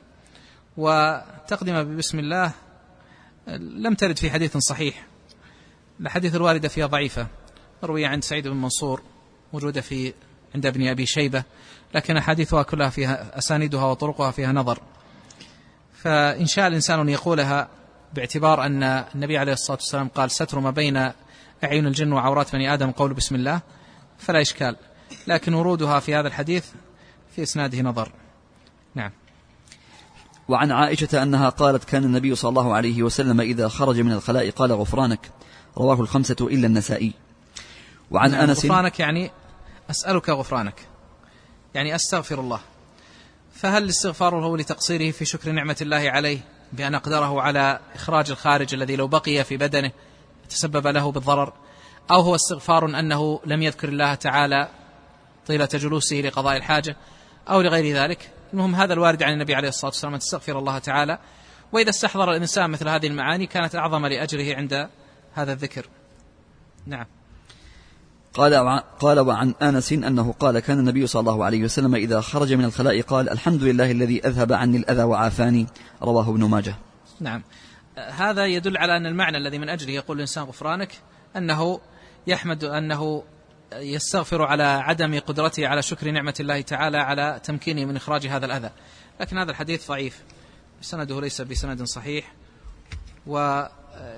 وتقدمه بسم الله لم ترد في حديث صحيح، الحديث الواردة فيها ضعيفة، روي عند سعيد بن منصور موجودة عند ابن أبي شيبة، لكن حديثها كلها فيها أسانيدها وطرقها فيها نظر. فإن شاء الإنسان أن يقولها باعتبار أن النبي عليه الصلاة والسلام قال ستر ما بين أعين الجن وعورات بني آدم قول بسم الله فلا إشكال، لكن ورودها في هذا الحديث في إسناده نظر. نعم. وعن عائشة أنها قالت كان النبي صلى الله عليه وسلم إذا خرج من الخلاء قال غفرانك، رواه الخمسة إلا النسائي. وعن نعم، أنس غفرانك يعني أسألك غفرانك، يعني أستغفر الله. فهل الاستغفار هو لتقصيره في شكر نعمة الله عليه بأن أقدره على إخراج الخارج الذي لو بقي في بدنه تسبب له بالضرر، أو هو استغفار أنه لم يذكر الله تعالى طيلة جلوسه لقضاء الحاجة أو لغير ذلك؟ المهم هذا الوارد عن النبي عليه الصلاة والسلام أن تستغفر الله تعالى، وإذا استحضر الإنسان مثل هذه المعاني كانت أعظم لأجره عند هذا الذكر. نعم. قال وعن أنس أنه قال كان النبي صلى الله عليه وسلم إذا خرج من الخلاء قال الحمد لله الذي أذهب عني الأذى وعافاني، رواه ابن ماجه. نعم، هذا يدل على أن المعنى الذي من أجله يقول الإنسان غفرانك أنه يحمد، أنه يستغفر على عدم قدرته على شكر نعمة الله تعالى على تمكينه من إخراج هذا الأذى. لكن هذا الحديث ضعيف، سنده ليس بسند صحيح، ولذلك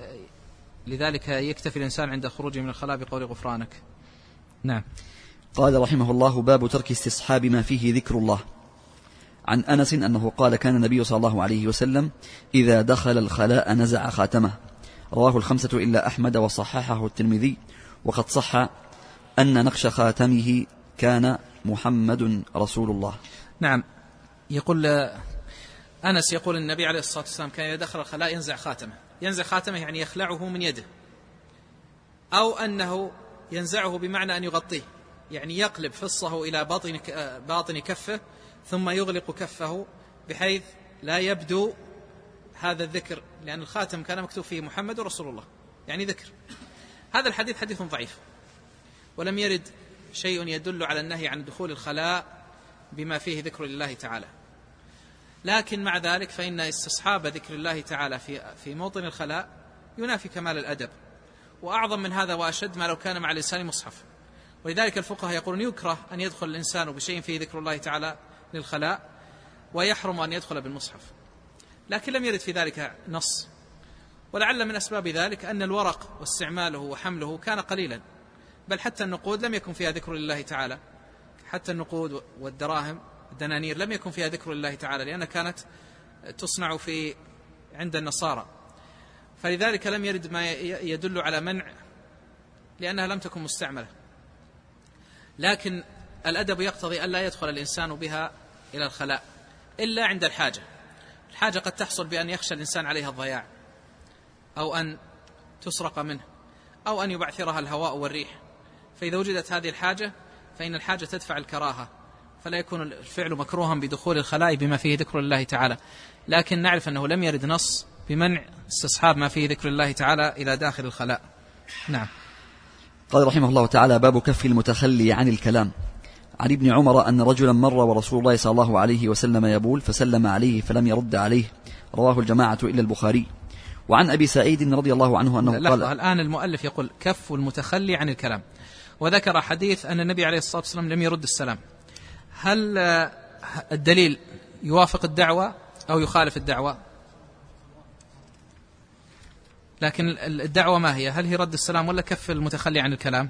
يكتفي الإنسان عند خروجه من الخلاء بقول غفرانك. نعم. قال رحمه الله باب ترك استصحاب ما فيه ذكر الله. عن أنس أنه قال كان النبي صلى الله عليه وسلم إذا دخل الخلاء نزع خاتمه، رواه الخمسة إلا أحمد وصححه الترمذي، وقد صح أن نقش خاتمه كان محمد رسول الله. نعم، يقول أنس يقول النبي عليه الصلاة والسلام كان إذا دخل الخلاء ينزع خاتمه. ينزع خاتمه يعني يخلعه من يده، أو أنه ينزعه بمعنى أن يغطيه، يعني يقلب فصه إلى باطن كفه ثم يغلق كفه بحيث لا يبدو هذا الذكر، لأن الخاتم كان مكتوب فيه محمد رسول الله، يعني ذكر. هذا الحديث حديث ضعيف، ولم يرد شيء يدل على النهي عن دخول الخلاء بما فيه ذكر الله تعالى. لكن مع ذلك فإن استصحاب ذكر الله تعالى في موطن الخلاء ينافي كمال الأدب، وأعظم من هذا وأشد ما لو كان مع الإنسان مصحف. ولذلك الفقهاء يقولون يكره أن يدخل الإنسان بشيء فيه ذكر الله تعالى للخلاء، ويحرم أن يدخل بالمصحف، لكن لم يرد في ذلك نص. ولعل من أسباب ذلك أن الورق واستعماله وحمله كان قليلا، بل حتى النقود لم يكن فيها ذكر لله تعالى، حتى النقود والدراهم الدنانير لم يكن فيها ذكر لله تعالى، لأنها كانت تصنع عند النصارى، فلذلك لم يرد ما يدل على منع، لأنها لم تكن مستعملة. لكن الأدب يقتضي أن لا يدخل الإنسان بها إلى الخلاء إلا عند الحاجة. الحاجة قد تحصل بأن يخشى الإنسان عليها الضياع، أو أن تسرق منه، أو أن يبعثرها الهواء والريح، فإذا وجدت هذه الحاجة فإن الحاجة تدفع الكراهة، فلا يكون الفعل مكروها بدخول الخلاء بما فيه ذكر الله تعالى. لكن نعرف أنه لم يرد نص بمنع استصحاب ما فيه ذكر الله تعالى إلى داخل الخلاء. نعم. قال رحمه الله تعالى باب كف المتخلي عن الكلام. عن ابن عمر أن رجلا مر ورسول الله صلى الله عليه وسلم يبول فسلم عليه فلم يرد عليه، رواه الجماعة إلا البخاري. وعن أبي سعيد رضي الله عنه أنه قال. الآن المؤلف يقول كف المتخلي عن الكلام، وذكر حديث أن النبي عليه الصلاة والسلام لم يرد السلام. هل الدليل يوافق الدعوة أو يخالف الدعوة؟ لكن الدعوة ما هي؟ هل هي رد السلام ولا كف المتخلي عن الكلام؟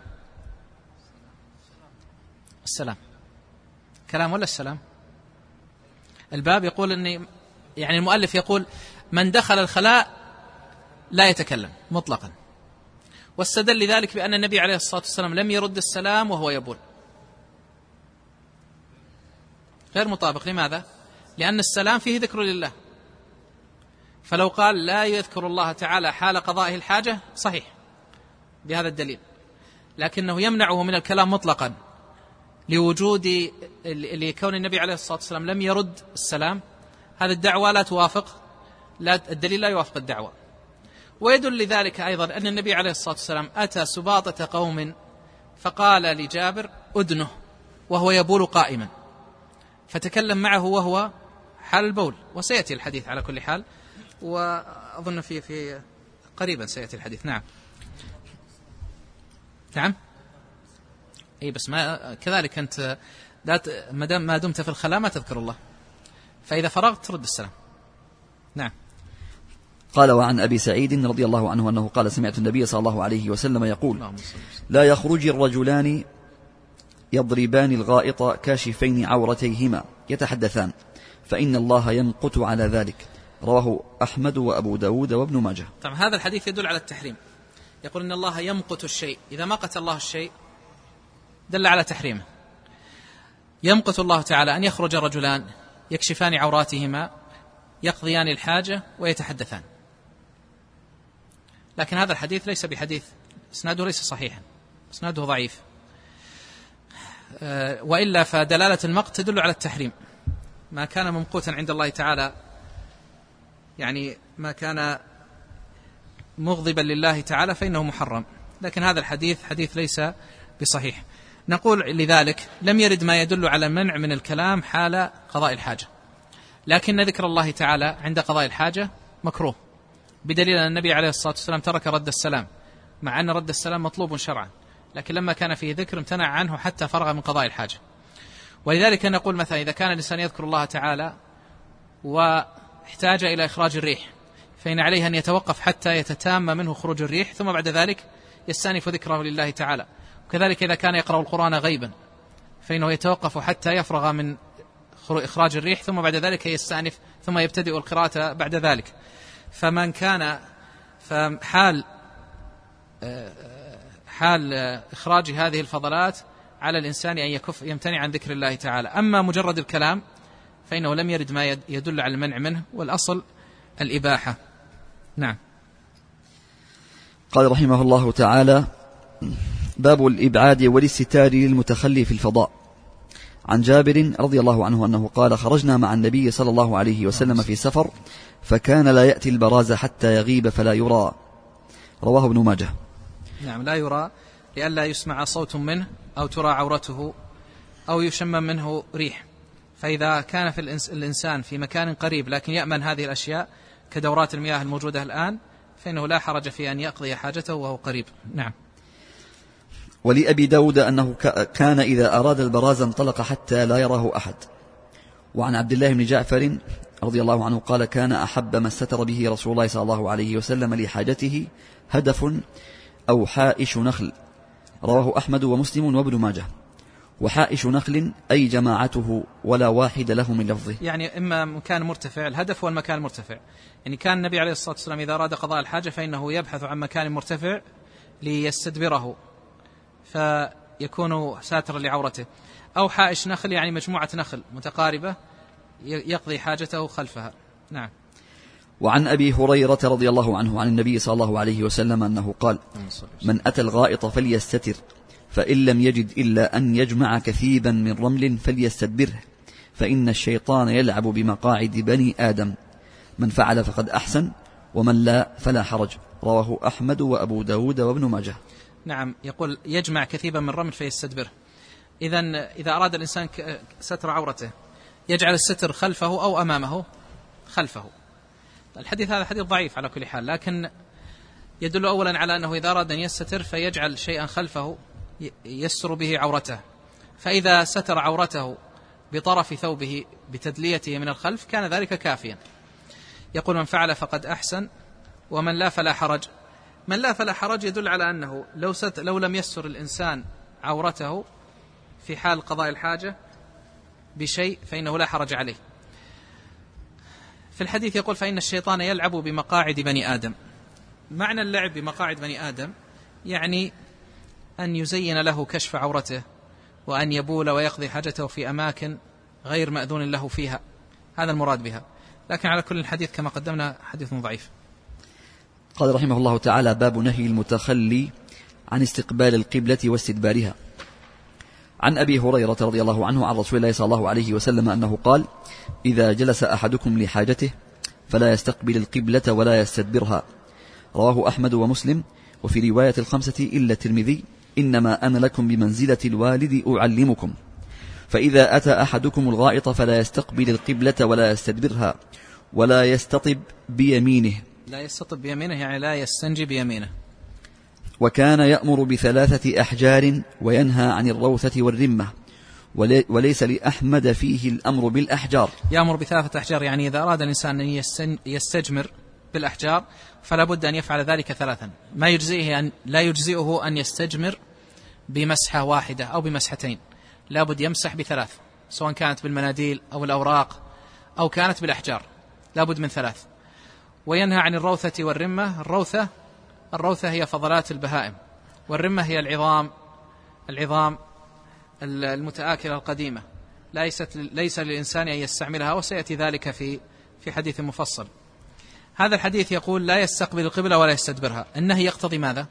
السلام. كلام ولا السلام؟ الباب يقول أن يعني المؤلف يقول من دخل الخلاء لا يتكلم مطلقا، واستدل لذلك بأن النبي عليه الصلاة والسلام لم يرد السلام وهو يبول. غير مطابق. لماذا؟ لأن السلام فيه ذكر لله، فلو قال لا يذكر الله تعالى حال قضائه الحاجة صحيح بهذا الدليل، لكنه يمنعه من الكلام مطلقا لكون النبي عليه الصلاة والسلام لم يرد السلام. هذه الدعوة لا توافق، الدليل لا يوافق الدعوة. ويدل لذلك أيضا أن النبي عليه الصلاة والسلام أتى سباطة قوم فقال لجابر أدنه وهو يبول قائما، فتكلم معه وهو حال البول، وسيأتي الحديث على كل حال، وأظن في قريبا سيأتي الحديث. نعم نعم. أي بس ما كذلك أنت ما دمت في الخلاء ما تذكر الله، فإذا فرغت ترد السلام. نعم. قال وعن أبي سعيد رضي الله عنه أنه قال سمعت النبي صلى الله عليه وسلم يقول لا يخرج الرجلان يضربان الغائط كاشفين عورتيهما يتحدثان فإن الله يمقت على ذلك. رواه أحمد وأبو داود وابن ماجه. طبعا هذا الحديث يدل على التحريم. يقول إن الله يمقت الشيء، إذا مقت الله الشيء دل على تحريمه. يمقت الله تعالى أن يخرج رجلان يكشفان عوراتهما يقضيان الحاجة ويتحدثان. لكن هذا الحديث ليس بحديث، اسناده ليس صحيحا، اسناده ضعيف، وإلا فدلالة المقت تدل على التحريم. ما كان ممقوتا عند الله تعالى يعني ما كان مغضبا لله تعالى فإنه محرم، لكن هذا الحديث حديث ليس بصحيح. نقول لذلك لم يرد ما يدل على منع من الكلام حال قضاء الحاجة، لكن ذكر الله تعالى عند قضاء الحاجة مكروه، بدليل أن النبي عليه الصلاة والسلام ترك رد السلام، مع أن رد السلام مطلوب شرعا، لكن لما كان فيه ذكر امتنع عنه حتى فرغ من قضاء الحاجة. ولذلك نقول مثلا إذا كان الإنسان يذكر الله تعالى واحتاج إلى إخراج الريح فإن عليه أن يتوقف حتى يتتام منه خروج الريح، ثم بعد ذلك يستأنف ذكره لله تعالى. وكذلك إذا كان يقرأ القرآن غيبا فإنه يتوقف حتى يفرغ من إخراج الريح، ثم بعد ذلك يستأنف ثم يبتدئ القراءة بعد ذلك. فمن كان حال إخراج هذه الفضلات على الإنسان أن يمتنع عن ذكر الله تعالى. أما مجرد الكلام فإنه لم يرد ما يدل على المنع منه، والأصل الإباحة. نعم. قال رحمه الله تعالى باب الإبعاد والاستتار للمتخلي في الفضاء. عن جابر رضي الله عنه أنه قال خرجنا مع النبي صلى الله عليه وسلم في سفر فكان لا يأتي البراز حتى يغيب فلا يرى. رواه ابن ماجه. نعم، لا يرى لئلا يسمع صوت منه أو ترى عورته أو يشم منه ريح. فإذا كان في الإنسان في مكان قريب لكن يأمن هذه الأشياء كدورات المياه الموجودة الآن فإنه لا حرج في أن يقضي حاجته وهو قريب. نعم. ولأبي داود أنه كان إذا أراد البراز انطلق حتى لا يراه أحد. وعن عبد الله بن جعفر رضي الله عنه قال كان أحب ما استتر به رسول الله صلى الله عليه وسلم لحاجته هدف أو حائش نخل. رواه أحمد ومسلم وابن ماجه. وحائش نخل أي جماعته ولا واحد له من لفظه، يعني إما مكان مرتفع، الهدف هو المكان المرتفع. يعني كان النبي عليه الصلاة والسلام إذا أراد قضاء الحاجة فإنه يبحث عن مكان مرتفع ليستدبره فيكون ساترا لعورته، أو حائش نخل يعني مجموعة نخل متقاربة يقضي حاجته خلفها. نعم. وعن أبي هريرة رضي الله عنه عن النبي صلى الله عليه وسلم أنه قال من أتى الغائط فليستتر فإن لم يجد إلا أن يجمع كثيبا من رمل فليستدبره فإن الشيطان يلعب بمقاعد بني آدم من فعل فقد أحسن ومن لا فلا حرج. رواه أحمد وأبو داود وابن ماجه. نعم، يقول يجمع كثيبا من رمل فيستدبره. إذا أراد الإنسان ستر عورته يجعل الستر خلفه أو أمامه. خلفه. الحديث هذا حديث ضعيف على كل حال، لكن يدل أولا على أنه إذا أراد أن يستتر فيجعل شيئا خلفه يستر به عورته، فإذا ستر عورته بطرف ثوبه بتدليته من الخلف كان ذلك كافيا. يقول من فعل فقد أحسن، ومن لا فلا حرج. من لا فلا حرج يدل على أنه لو لم يستر الإنسان عورته في حال قضاء الحاجة بشيء فإنه لا حرج عليه. في الحديث يقول فإن الشيطان يلعب بمقاعد بني آدم. معنى اللعب بمقاعد بني آدم يعني أن يزين له كشف عورته، وأن يبول ويقضي حاجته في أماكن غير مأذون له فيها، هذا المراد بها. لكن على كل الحديث كما قدمنا حديث ضعيف. قال رحمه الله تعالى: باب نهي المتخلي عن استقبال القبلة واستدبارها. عن أبي هريرة رضي الله عنه عن رسول الله صلى الله عليه وسلم أنه قال: إذا جلس أحدكم لحاجته فلا يستقبل القبلة ولا يستدبرها. رواه أحمد ومسلم، وفي رواية الخمسة إلا الترمذي: إنما أنا لكم بمنزلة الوالد أعلمكم. فإذا أتى أحدكم الغائط فلا يستقبل القبلة ولا يستدبرها ولا يستطب بيمينه. لا يستطب بيمينه يعني لا يستنجي بيمينه. وكان يأمر بثلاثة أحجار وينهى عن الروثة والرمة، وليس لأحمد فيه الأمر بالأحجار. يأمر بثلاثة أحجار يعني إذا أراد الإنسان أن يستجمر بالأحجار فلا بد أن يفعل ذلك ثلاثا. لا يجزئه أن يستجمر بمسحة واحدة أو بمسحتين، لا بد يمسح بثلاث، سواء كانت بالمناديل أو الأوراق أو كانت بالأحجار، لا بد من ثلاث. وينهى عن الروثة والرمة. الروثة هي فضلات البهائم، والرمة هي العظام المتآكلة القديمة، ليس للإنسان أن يستعملها، وسيأتي ذلك في حديث مفصل. هذا الحديث يقول لا يستقبل القبلة ولا يستدبرها. النهي يقتضي ماذا؟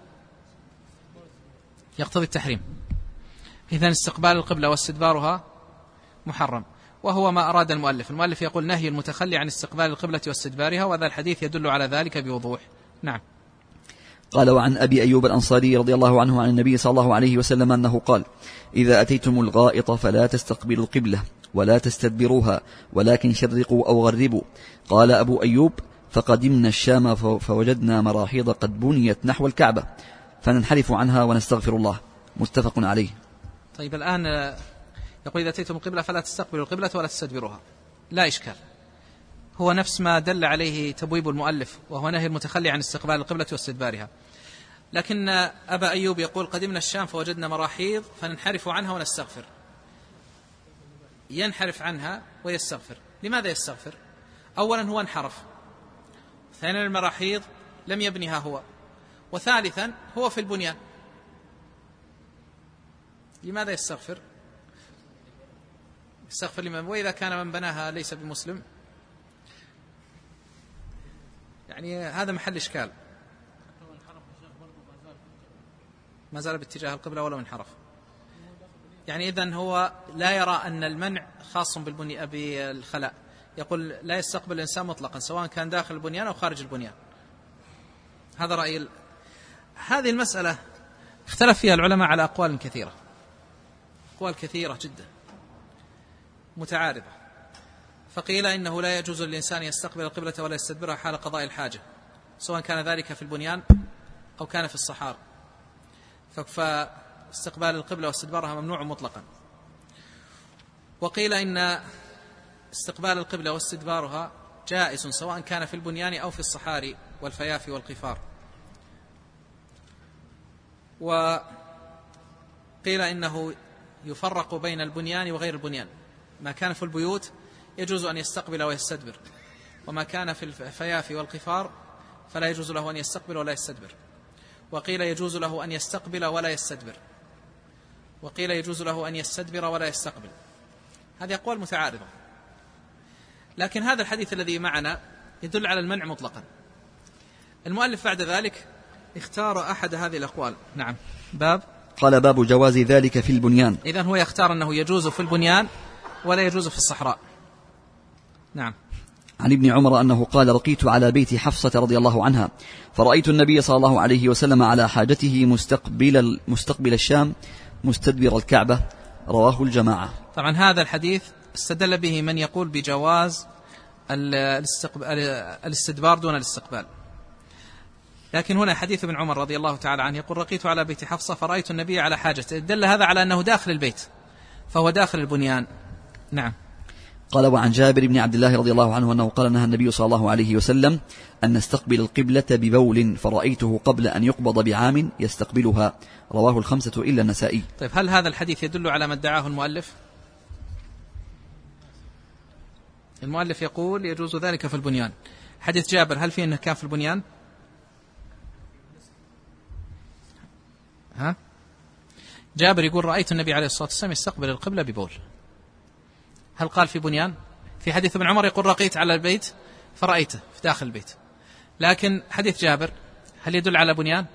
يقتضي التحريم. إذن استقبال القبلة واستدبارها محرم، وهو ما أراد المؤلف يقول نهي المتخلي عن استقبال القبلة واستدبارها، وهذا الحديث يدل على ذلك بوضوح. نعم. قال: وعن أبي أيوب الأنصاري رضي الله عنه عن النبي صلى الله عليه وسلم أنه قال: إذا أتيتم الغائط فلا تستقبلوا القبلة ولا تستدبروها ولكن شرقوا أو غربوا. قال أبو أيوب: فقدمنا الشام فوجدنا مراحيض قد بنيت نحو الكعبة فننحرف عنها ونستغفر الله. متفق عليه. طيب الآن يقول إذا أتيتم القبلة فلا تستقبلوا القبلة ولا تستدبروها، لا إشكال، هو نفس ما دل عليه تبويب المؤلف، وهو نهي المتخلي عن استقبال القبلة واستدبارها. لكن أبا أيوب يقول قدمنا الشام فوجدنا مراحيض فننحرف عنها ونستغفر. ينحرف عنها ويستغفر. لماذا يستغفر؟ أولا هو انحرف، ثانيا المراحيض لم يبنيها هو، وثالثا هو في البنيان. لماذا يستغفر؟ يستغفر لمن؟ وإذا كان من بناها ليس بمسلم، يعني هذا محل إشكال. ما زال باتجاه القبلة ولو انحرف، يعني إذن هو لا يرى أن المنع خاص بالخلاء، يقول لا يستقبل الإنسان مطلقا سواء كان داخل البنيان أو خارج البنيان. هذا رأي. هذه المسألة اختلف فيها العلماء على أقوال كثيرة جدا متعارضة. فقيل إنه لا يجوز للإنسان يستقبل القبلة ولا يستدبرها حال قضاء الحاجة، سواء كان ذلك في البنيان أو كان في الصحارى، فاستقبال القبلة واستدبارها ممنوع مطلقا. وقيل إن استقبال القبلة واستدبارها جائز سواء كان في البنيان أو في الصحاري والفيافي والقفار. وقيل إنه يفرق بين البنيان وغير البنيان، ما كان في البيوت يجوز أن يستقبل ويستدبر، وما كان في الفيافي والقفار فلا يجوز له أن يستقبل ولا يستدبر. وقيل يجوز له أن يستقبل ولا يستدبر، وقيل يجوز له أن يستدبر ولا يستقبل. هذه أقوال متعارضة، لكن هذا الحديث الذي معنا يدل على المنع مطلقا. المؤلف بعد ذلك اختار أحد هذه الأقوال. نعم. قال: باب جواز ذلك في البنيان. إذن هو يختار أنه يجوز في البنيان ولا يجوز في الصحراء. نعم. عن ابن عمر أنه قال: رقيت على بيت حفصة رضي الله عنها فرأيت النبي صلى الله عليه وسلم على حاجته مستقبل الشام مستدبر الكعبة. رواه الجماعة. طبعا هذا الحديث استدل به من يقول بجواز الاستدبار دون الاستقبال. لكن هنا حديث ابن عمر رضي الله تعالى عنه يقول رقيت على بيت حفصة فرأيت النبي على حاجته، دل هذا على أنه داخل البيت، فهو داخل البنيان. نعم. قال وعن جابر بن عبد الله رضي الله عنه أنه قال نهى النبي صلى الله عليه وسلم أن نستقبل القبلة ببول فرأيته قبل أن يقبض بعام يستقبلها، رواه الخمسة إلا النسائي. طيب هل هذا الحديث يدل على ما ادعاه المؤلف؟ المؤلف يقول يجوز ذلك في البنيان. حديث جابر هل فيه أنه كان في البنيان؟ ها؟ جابر يقول رأيت النبي عليه الصلاة والسلام يستقبل القبلة ببول، هل قال في بنيان؟ في حديث ابن عمر يقول رقيت على البيت فرأيته في داخل البيت، لكن حديث جابر هل يدل على بنيان؟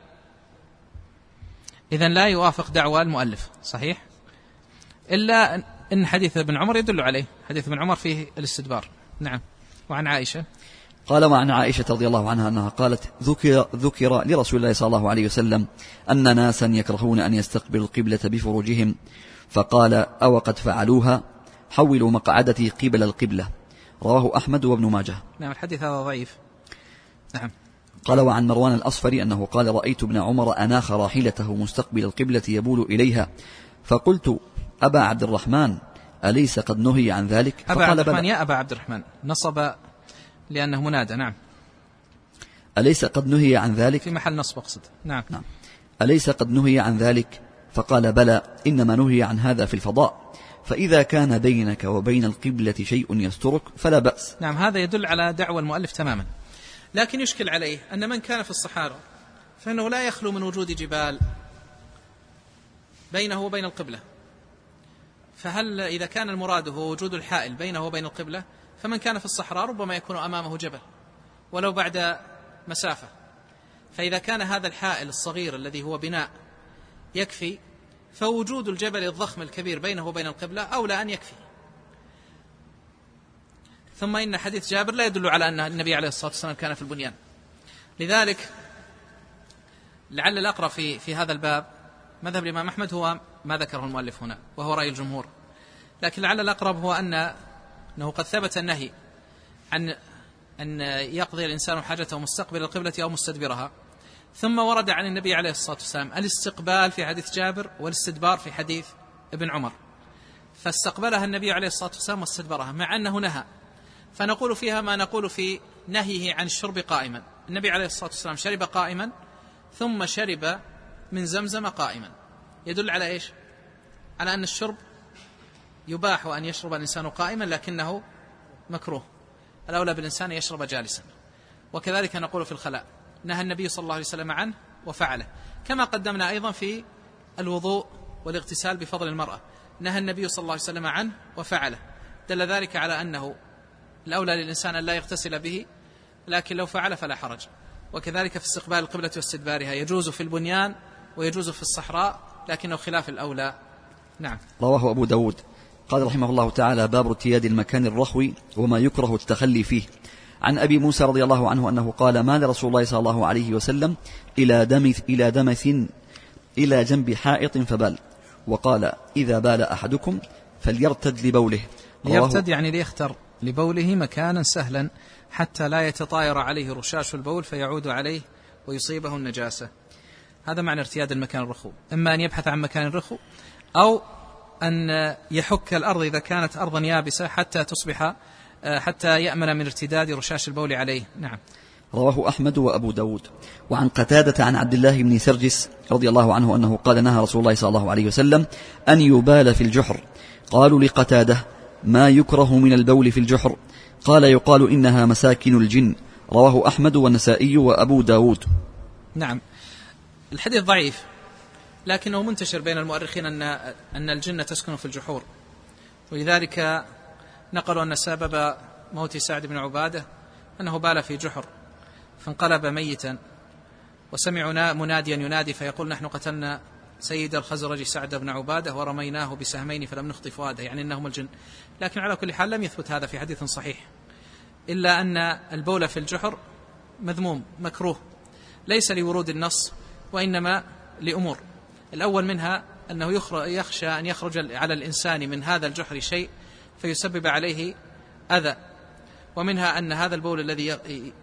إذن لا يوافق دعوى المؤلف، صحيح، إلا أن حديث ابن عمر يدل عليه، حديث ابن عمر فيه الاستدبار. نعم. وعن عائشة قال وعن عائشة رضي الله عنها أنها قالت ذكر لرسول الله صلى الله عليه وسلم أن ناسا يكرهون أن يستقبلوا القبلة بفروجهم، فقال أو قد فعلوها حولوا مقعدتي قبل القبلة، رواه أحمد وابن ماجه. نعم الحديث هذا ضعيف. نعم. قال وعن مروان الأصفر أنه قال رأيت ابن عمر أناخ راحلته مستقبل القبلة يبول إليها، فقلت أبا عبد الرحمن أليس قد نهي عن ذلك؟ أبا عبد الرحمن يا أبا عبد الرحمن نصب لأنه منادى. نعم. أليس قد نهي عن ذلك؟ في محل نصب أقصد. نعم. نعم. أليس قد نهي عن ذلك؟ فقال بلى إنما نهي عن هذا في الفضاء، فإذا كان بينك وبين القبلة شيء يسترك فلا بأس. نعم هذا يدل على دعوى المؤلف تماما، لكن يشكل عليه أن من كان في الصحارى فإنه لا يخلو من وجود جبال بينه وبين القبلة، فهل إذا كان المراد هو وجود الحائل بينه وبين القبلة، فمن كان في الصحراء ربما يكون أمامه جبل ولو بعد مسافة، فإذا كان هذا الحائل الصغير الذي هو بناء يكفي، فوجود الجبل الضخم الكبير بينه وبين القبلة أولى أن يكفي. ثم إن حديث جابر لا يدل على أن النبي عليه الصلاة والسلام كان في البنيان، لذلك لعل الأقرب في هذا الباب مذهب الإمام أحمد هو ما ذكره المؤلف هنا وهو رأي الجمهور، لكن لعل الأقرب هو أنه قد ثبت النهي عن أن يقضي الإنسان حاجته مستقبل القبلة أو مستدبرها، ثم ورد عن النبي عليه الصلاة والسلام الاستقبال في حديث جابر والاستدبار في حديث ابن عمر، فاستقبلها النبي عليه الصلاة والسلام واستدبرها مع أنه نهى، فنقول فيها ما نقول في نهيه عن الشرب قائما. النبي عليه الصلاة والسلام شرب قائما ثم شرب من زمزم قائما، يدل على إيش؟ على أن الشرب يباح أن يشرب الإنسان قائما لكنه مكروه، الأولى بالإنسان يشرب جالسا. وكذلك نقول في الخلاء نهى النبي صلى الله عليه وسلم عنه وفعله، كما قدمنا أيضا في الوضوء والاغتسال بفضل المرأة نهى النبي صلى الله عليه وسلم عنه وفعله، دل ذلك على أنه الأولى للإنسان أن لا يغتسل به، لكن لو فعل فلا حرج. وكذلك في استقبال القبلة واستدبارها يجوز في البنيان ويجوز في الصحراء، لكنه خلاف الأولى. نعم. رواه أبو داود. قال رحمه الله تعالى باب ارتياد المكان الرخوي وما يكره التخلي فيه. عن أبي موسى رضي الله عنه أنه قال مال رسول الله صلى الله عليه وسلم إلى دمث إلى جنب حائط فبال، وقال إذا بال أحدكم فليرتد لبوله. ليرتد يعني ليختر لبوله مكانا سهلا حتى لا يتطاير عليه رشاش البول فيعود عليه ويصيبه النجاسة. هذا معنى ارتياد المكان الرخو، إما أن يبحث عن مكان رخو أو أن يحك الأرض إذا كانت أرضا يابسة حتى يأمن من ارتداد رشاش البول عليه. نعم. رواه أحمد وأبو داود. وعن قتادة عن عبد الله بن سرجس رضي الله عنه أنه قال نهى رسول الله صلى الله عليه وسلم أن يبال في الجحر. قالوا لقتادة ما يكره من البول في الجحر؟ قال يقال إنها مساكن الجن. رواه أحمد والنسائي وأبو داود. نعم. الحديث ضعيف لكنه منتشر بين المؤرخين أن الجن تسكن في الجحور، ولذلك نقلوا أن سبب موت سعد بن عبادة أنه بال في جحر فانقلب ميتا، وسمعوا مناديا ينادي فيقول نحن قتلنا سيد الخزرج سعد بن عبادة ورميناه بسهمين فلم نخطف فؤاده، يعني أنهم الجن. لكن على كل حال لم يثبت هذا في حديث صحيح، إلا أن البول في الجحر مذموم مكروه، ليس لورود النص وإنما لأمور. الأول منها أنه يخشى أن يخرج على الإنسان من هذا الجحر شيء فيسبب عليه أذى، ومنها أن هذا البول الذي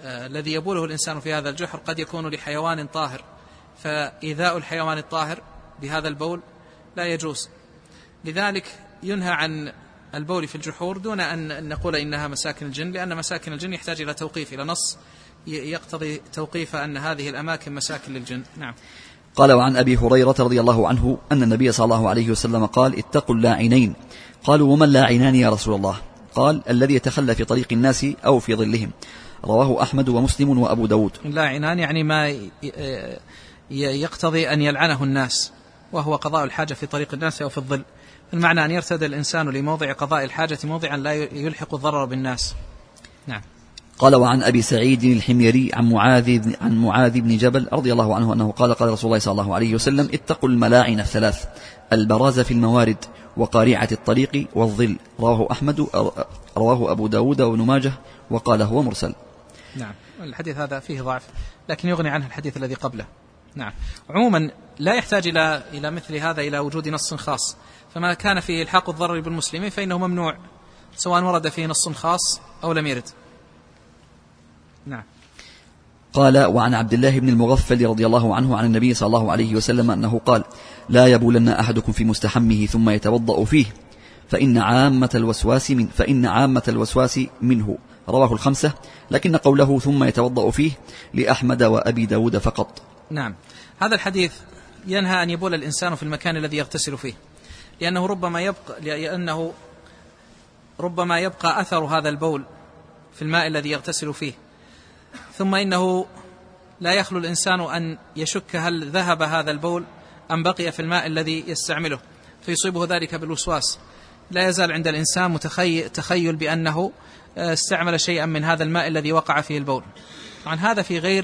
الذي يبوله الإنسان في هذا الجحر قد يكون لحيوان طاهر، فإيذاء الحيوان الطاهر بهذا البول لا يجوز. لذلك ينهى عن البول في الجحور دون أن نقول إنها مساكن الجن، لأن مساكن الجن يحتاج إلى توقيف، إلى نص يقتضي توقيف أن هذه الأماكن مساكن للجن. نعم. قال: وعن أبي هريرة رضي الله عنه أن النبي صلى الله عليه وسلم قال: اتقوا اللاعنين. قالوا: وما اللاعنان يا رسول الله؟ قال: الذي يتخلى في طريق الناس أو في ظلهم. رواه أحمد ومسلم وأبو داود. اللاعنان يعني ما يقتضي أن يلعنه الناس، وهو قضاء الحاجة في طريق الناس أو في الظل. المعنى أن يرتد الإنسان لموضع قضاء الحاجة موضعا لا يلحق الضرر بالناس. نعم. قال: وعن أبي سعيد الحميري عن معاذ بن جبل رضي الله عنه أنه قال: قال رسول الله صلى الله عليه وسلم: اتقوا الملاعن الثلاث، البراز في الموارد، وقارعة الطريق، والظل. رواه أبو داود وابن ماجه، وقال: هو مرسل. نعم. الحديث هذا فيه ضعف، لكن يغني عنه الحديث الذي قبله. نعم. عموما لا يحتاج إلى مثل هذا إلى وجود نص خاص، فما كان فيه إلحاق الضرر بالمسلمين فإنه ممنوع، سواء ورد فيه نص خاص أو لم يرد. نعم. قال: وعن عبد الله بن المغفل رضي الله عنه عن النبي صلى الله عليه وسلم أنه قال: لا يبولن أحدكم في مستحمه ثم يتوضأ فيه فإن عامة الوسواس منه. رواه الخمسة، لكن قوله ثم يتوضأ فيه لأحمد وأبي داود فقط. نعم. هذا الحديث ينهى أن يبول الإنسان في المكان الذي يغتسل فيه، لأنه ربما يبقى أثر هذا البول في الماء الذي يغتسل فيه، ثم إنه لا يخلو الإنسان أن يشك هل ذهب هذا البول أم بقي في الماء الذي يستعمله، فيصيبه ذلك بالوسواس. لا يزال عند الإنسان تخيل بأنه استعمل شيئا من هذا الماء الذي وقع فيه البول. عن هذا في غير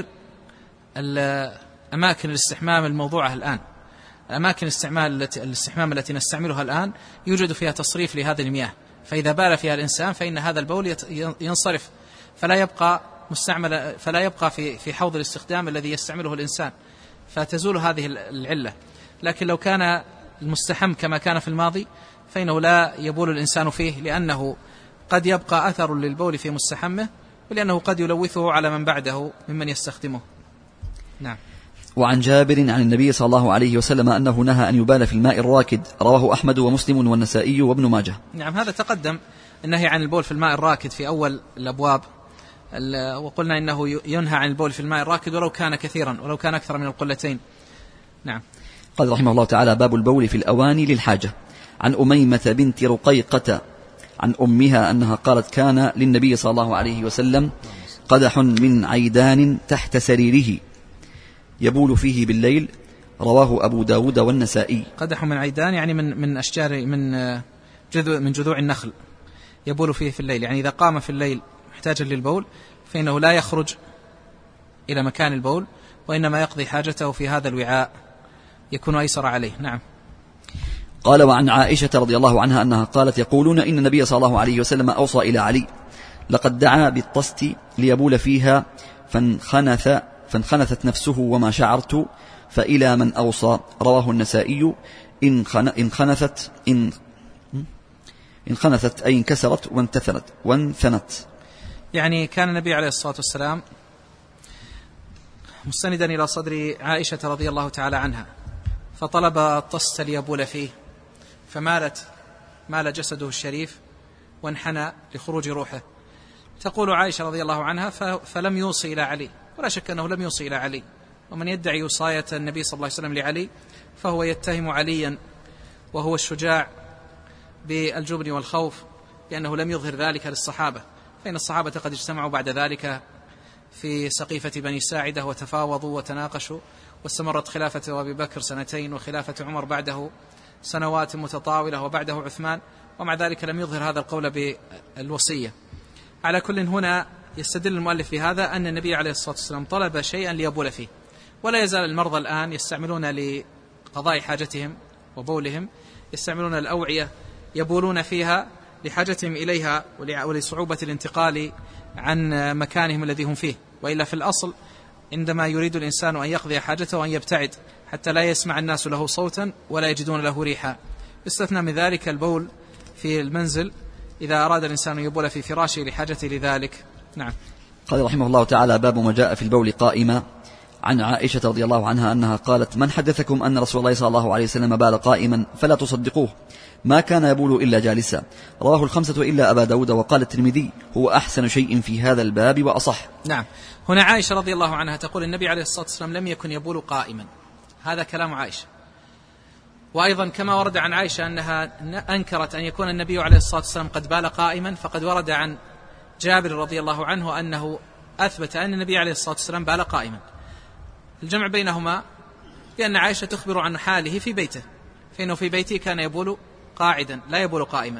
أماكن الاستحمام الموضوعة الآن. أماكن الاستحمام التي نستعملها الآن يوجد فيها تصريف لهذه المياه، فإذا بال فيها الإنسان فإن هذا البول ينصرف، فلا يبقى في حوض الاستخدام الذي يستعمله الإنسان، فتزول هذه العلة. لكن لو كان المستحم كما كان في الماضي فإنه لا يبول الإنسان فيه، لأنه قد يبقى أثر للبول في مستحمه، ولأنه قد يلوثه على من بعده ممن يستخدمه. نعم. وعن جابر عن النبي صلى الله عليه وسلم أنه نهى أن يبال في الماء الراكد. رواه أحمد ومسلم والنسائي وابن ماجه. نعم. هذا تقدم النهي عن البول في الماء الراكد في أول الأبواب، وقلنا إنه ينهى عن البول في الماء الراكد ولو كان كثيرا، ولو كان أكثر من القلتين. نعم. قال رحمه الله تعالى: باب البول في الأواني للحاجة. عن أميمة بنت رقيقة عن أمها أنها قالت: كان للنبي صلى الله عليه وسلم قدح من عيدان تحت سريره يبول فيه بالليل. رواه أبو داود والنسائي. قدح من عيدان يعني من أشجار من جذوع النخل يبول فيه في الليل، يعني إذا قام في الليل محتاجا للبول فإنه لا يخرج إلى مكان البول، وإنما يقضي حاجته في هذا الوعاء يكون أيسر عليه. نعم. قال: وعن عائشة رضي الله عنها أنها قالت: يقولون إن النبي صلى الله عليه وسلم أوصى إلى علي: لقد دعا بالطست ليبول فيها فانخنثت نفسه وما شعرت فإلى من أوصى. رواه النسائي. إن خنثت أي انكسرت وانثنت. يعني كان النبي عليه الصلاة والسلام مستندا إلى صدر عائشة رضي الله تعالى عنها، فطلب الطست ليبول فيه، مال جسده الشريف وانحنى لخروج روحه. تقول عائشة رضي الله عنها: فلم يوصي إلى علي. ولا شك أنه لم يوصي إلى علي، ومن يدعي وصاية النبي صلى الله عليه وسلم لعلي فهو يتهم عليا وهو الشجاع بالجبن والخوف، لأنه لم يظهر ذلك للصحابة، فإن الصحابة قد اجتمعوا بعد ذلك في سقيفة بني ساعدة وتفاوضوا وتناقشوا، واستمرت خلافة أبي بكر 2 وخلافة عمر بعده سنوات متطاولة، وبعده عثمان، ومع ذلك لم يظهر هذا القول بالوصية. على كل، هنا يستدل المؤلف بهذا أن النبي عليه الصلاة والسلام طلب شيئا ليبول فيه. ولا يزال المرضى الآن يستعملون لقضاء حاجتهم وبولهم، يستعملون الأوعية يبولون فيها لحاجتهم إليها ولصعوبة الانتقال عن مكانهم الذي هم فيه. وإلا في الأصل عندما يريد الإنسان أن يقضي حاجته أن يبتعد حتى لا يسمع الناس له صوتا ولا يجدون له ريحا. يستثنى من ذلك البول في المنزل إذا أراد الإنسان أن يبول في فراشه لحاجته لذلك. نعم. قال رحمه الله تعالى: باب ما جاء في البول قائما. عن عائشة رضي الله عنها أنها قالت: من حدثكم أن رسول الله صلى الله عليه وسلم بال قائما فلا تصدقوه، ما كان يبول إلا جالسا. رواه الخمسة إلا أبا داود. وقال الترمذي: هو أحسن شيء في هذا الباب وأصح. نعم. هنا عائشة رضي الله عنها تقول: النبي عليه الصلاة والسلام لم يكن يبول قائما. هذا كلام عائشة. وأيضا كما ورد عن عائشة أنها أنكرت أن يكون النبي عليه الصلاة والسلام قد بال قائما، فقد ورد عن جابر رضي الله عنه أنه أثبت أن النبي عليه الصلاة والسلام بال قائما. الجمع بينهما بأن عائشة تخبر عن حاله في بيته، فإنه في بيته كان يبول قاعدا لا يبول قائما.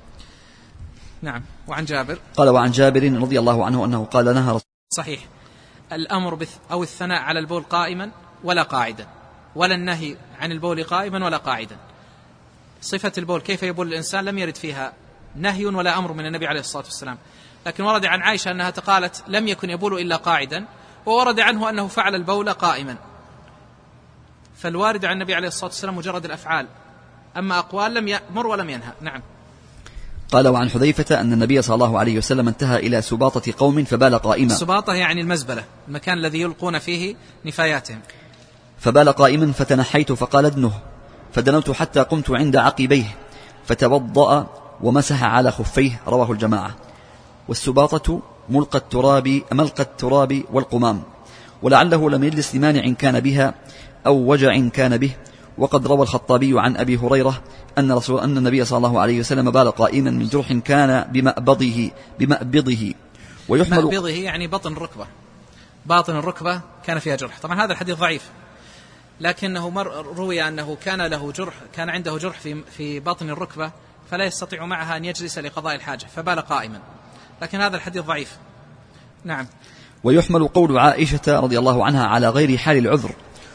نعم. وعن جابر قال: وعن جابر رضي الله عنه أنه قال: نهى صحيح الأمر أو الثناء على البول قائما ولا قاعدا، ولا النهي عن البول قائما ولا قاعدا. صفة البول كيف يبول الإنسان لم يرد فيها نهي ولا أمر من النبي عليه الصلاة والسلام، لكن ورد عن عائشة أنها قالت لم يكن يبول إلا قاعدا، وورد عنه أنه فعل البول قائما. فالوارد عن النبي عليه الصلاة والسلام مجرد الأفعال، أما أقوال لم يأمر ولم ينهى. نعم. قال: وعن حذيفة أن النبي صلى الله عليه وسلم انتهى إلى سباطة قوم فبال قائما. السباطة يعني المزبلة، المكان الذي يلقون فيه نفاياتهم. فبال قائما فتنحيت فقال: ادنه، فدنوت حتى قمت عند عقبيه فتوضأ ومسح على خفيه. رواه الجماعة. والسباطة ملقى التراب والقمام، ولعله لم يجلس لمانع كان بها أو وجع كان به. وقد روى الخطابي عن أبي هريرة أن النبي صلى الله عليه وسلم بال قائما من جرح كان بمأبضه ويحمل مأبضه يعني بطن الركبة، باطن الركبة كان فيها جرح. طبعا هذا الحديث ضعيف، لكنه روي أنه كان عنده جرح في باطن الركبة فلا يستطيع معها أن يجلس لقضاء الحاجة فبال قائما، لكن هذا الحديث ضعيف. نعم. ويحمل قول عائشة رضي الله عنها على غير حال العذر،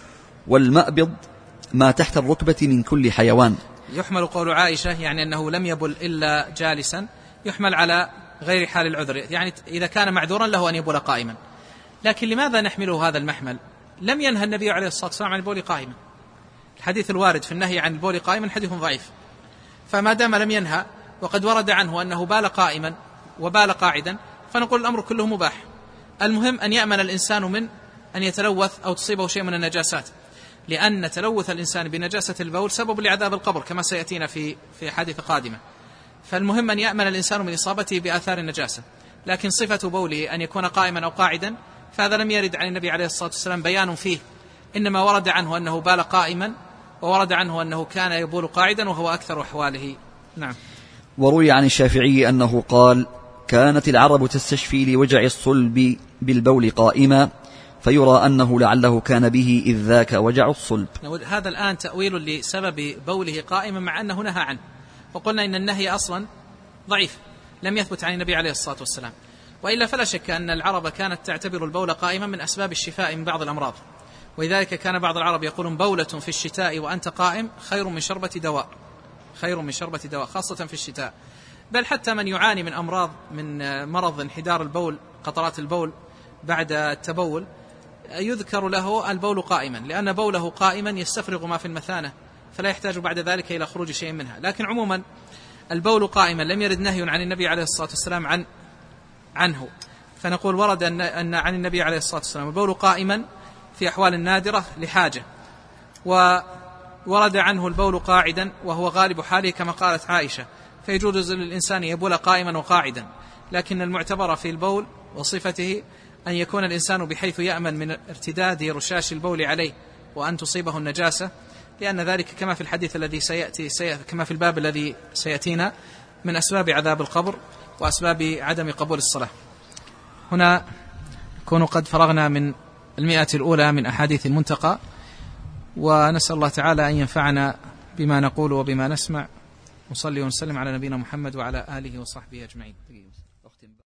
والمأبض ما تحت الركبة من كل حيوان. يحمل قول عائشة يعني أنه لم يبل إلا جالسا، يحمل على غير حال العذر، يعني إذا كان معذورا له أن يبول قائما. لكن لماذا نحمله هذا المحمل؟ لم ينهى النبي عليه الصلاة والسلام عن البول قائما. الحديث الوارد في النهي عن البول قائما حديث ضعيف، فما دام لم ينهى وقد ورد عنه أنه بال قائما وبال قاعدا فنقول الأمر كله مباح. المهم أن يأمن الإنسان من أن يتلوث أو تصيبه شيء من النجاسات، لأن تلوث الإنسان بنجاسة البول سبب لعذاب القبر كما سيأتينا في حديث قادمة. فالمهم أن يأمن الإنسان من إصابته بآثار النجاسة. لكن صفة بوله أن يكون قائما أو قاعدا فهذا لم يرد عن النبي عليه الصلاة والسلام بيان فيه، إنما ورد عنه أنه بال قائما وورد عنه أنه كان يبول قاعدا وهو أكثر أحواله. نعم. وروي عن الشافعي أنه قال: كانت العرب تستشفي لوجع الصلب بالبول قائما، فيرى أنه لعله كان به إذ ذاك وجع الصلب. هذا الآن تأويل لسبب بوله قائما مع أنه نهى عنه، وقلنا إن النهي أصلا ضعيف لم يثبت عن النبي عليه الصلاة والسلام. وإلا فلا شك أن العرب كانت تعتبر البول قائما من أسباب الشفاء من بعض الأمراض، ولذلك كان بعض العرب يقولون: بولة في الشتاء وأنت قائم خير من شربة دواء، خير من شربة دواء، خاصة في الشتاء. بل حتى من يعاني من أمراض، من مرض انحدار البول، قطرات البول بعد التبول، يذكر له البول قائما، لأن بوله قائما يستفرغ ما في المثانة فلا يحتاج بعد ذلك إلى خروج شيء منها. لكن عموما البول قائما لم يرد نهي عن النبي عليه الصلاة والسلام عنه، فنقول ورد أن عن النبي عليه الصلاة والسلام البول قائما في أحوال نادرة لحاجة، وورد عنه البول قاعدا وهو غالب حاله كما قالت عائشة، فيجوز للإنسان يبول قائما وقاعدا. لكن المعتبر في البول وصفته أن يكون الإنسان بحيث يأمن من ارتداد رشاش البول عليه وأن تصيبه النجاسة، لأن ذلك كما في الحديث الذي سيأتي كما في الباب الذي سيأتينا من أسباب عذاب القبر وأسباب عدم قبول الصلاة. هنا نكون قد فرغنا من 100 الأولى من أحاديث المنتقى، ونسأل الله تعالى أن ينفعنا بما نقول وبما نسمع. وصلي ونسلم على نبينا محمد وعلى آله وصحبه أجمعين.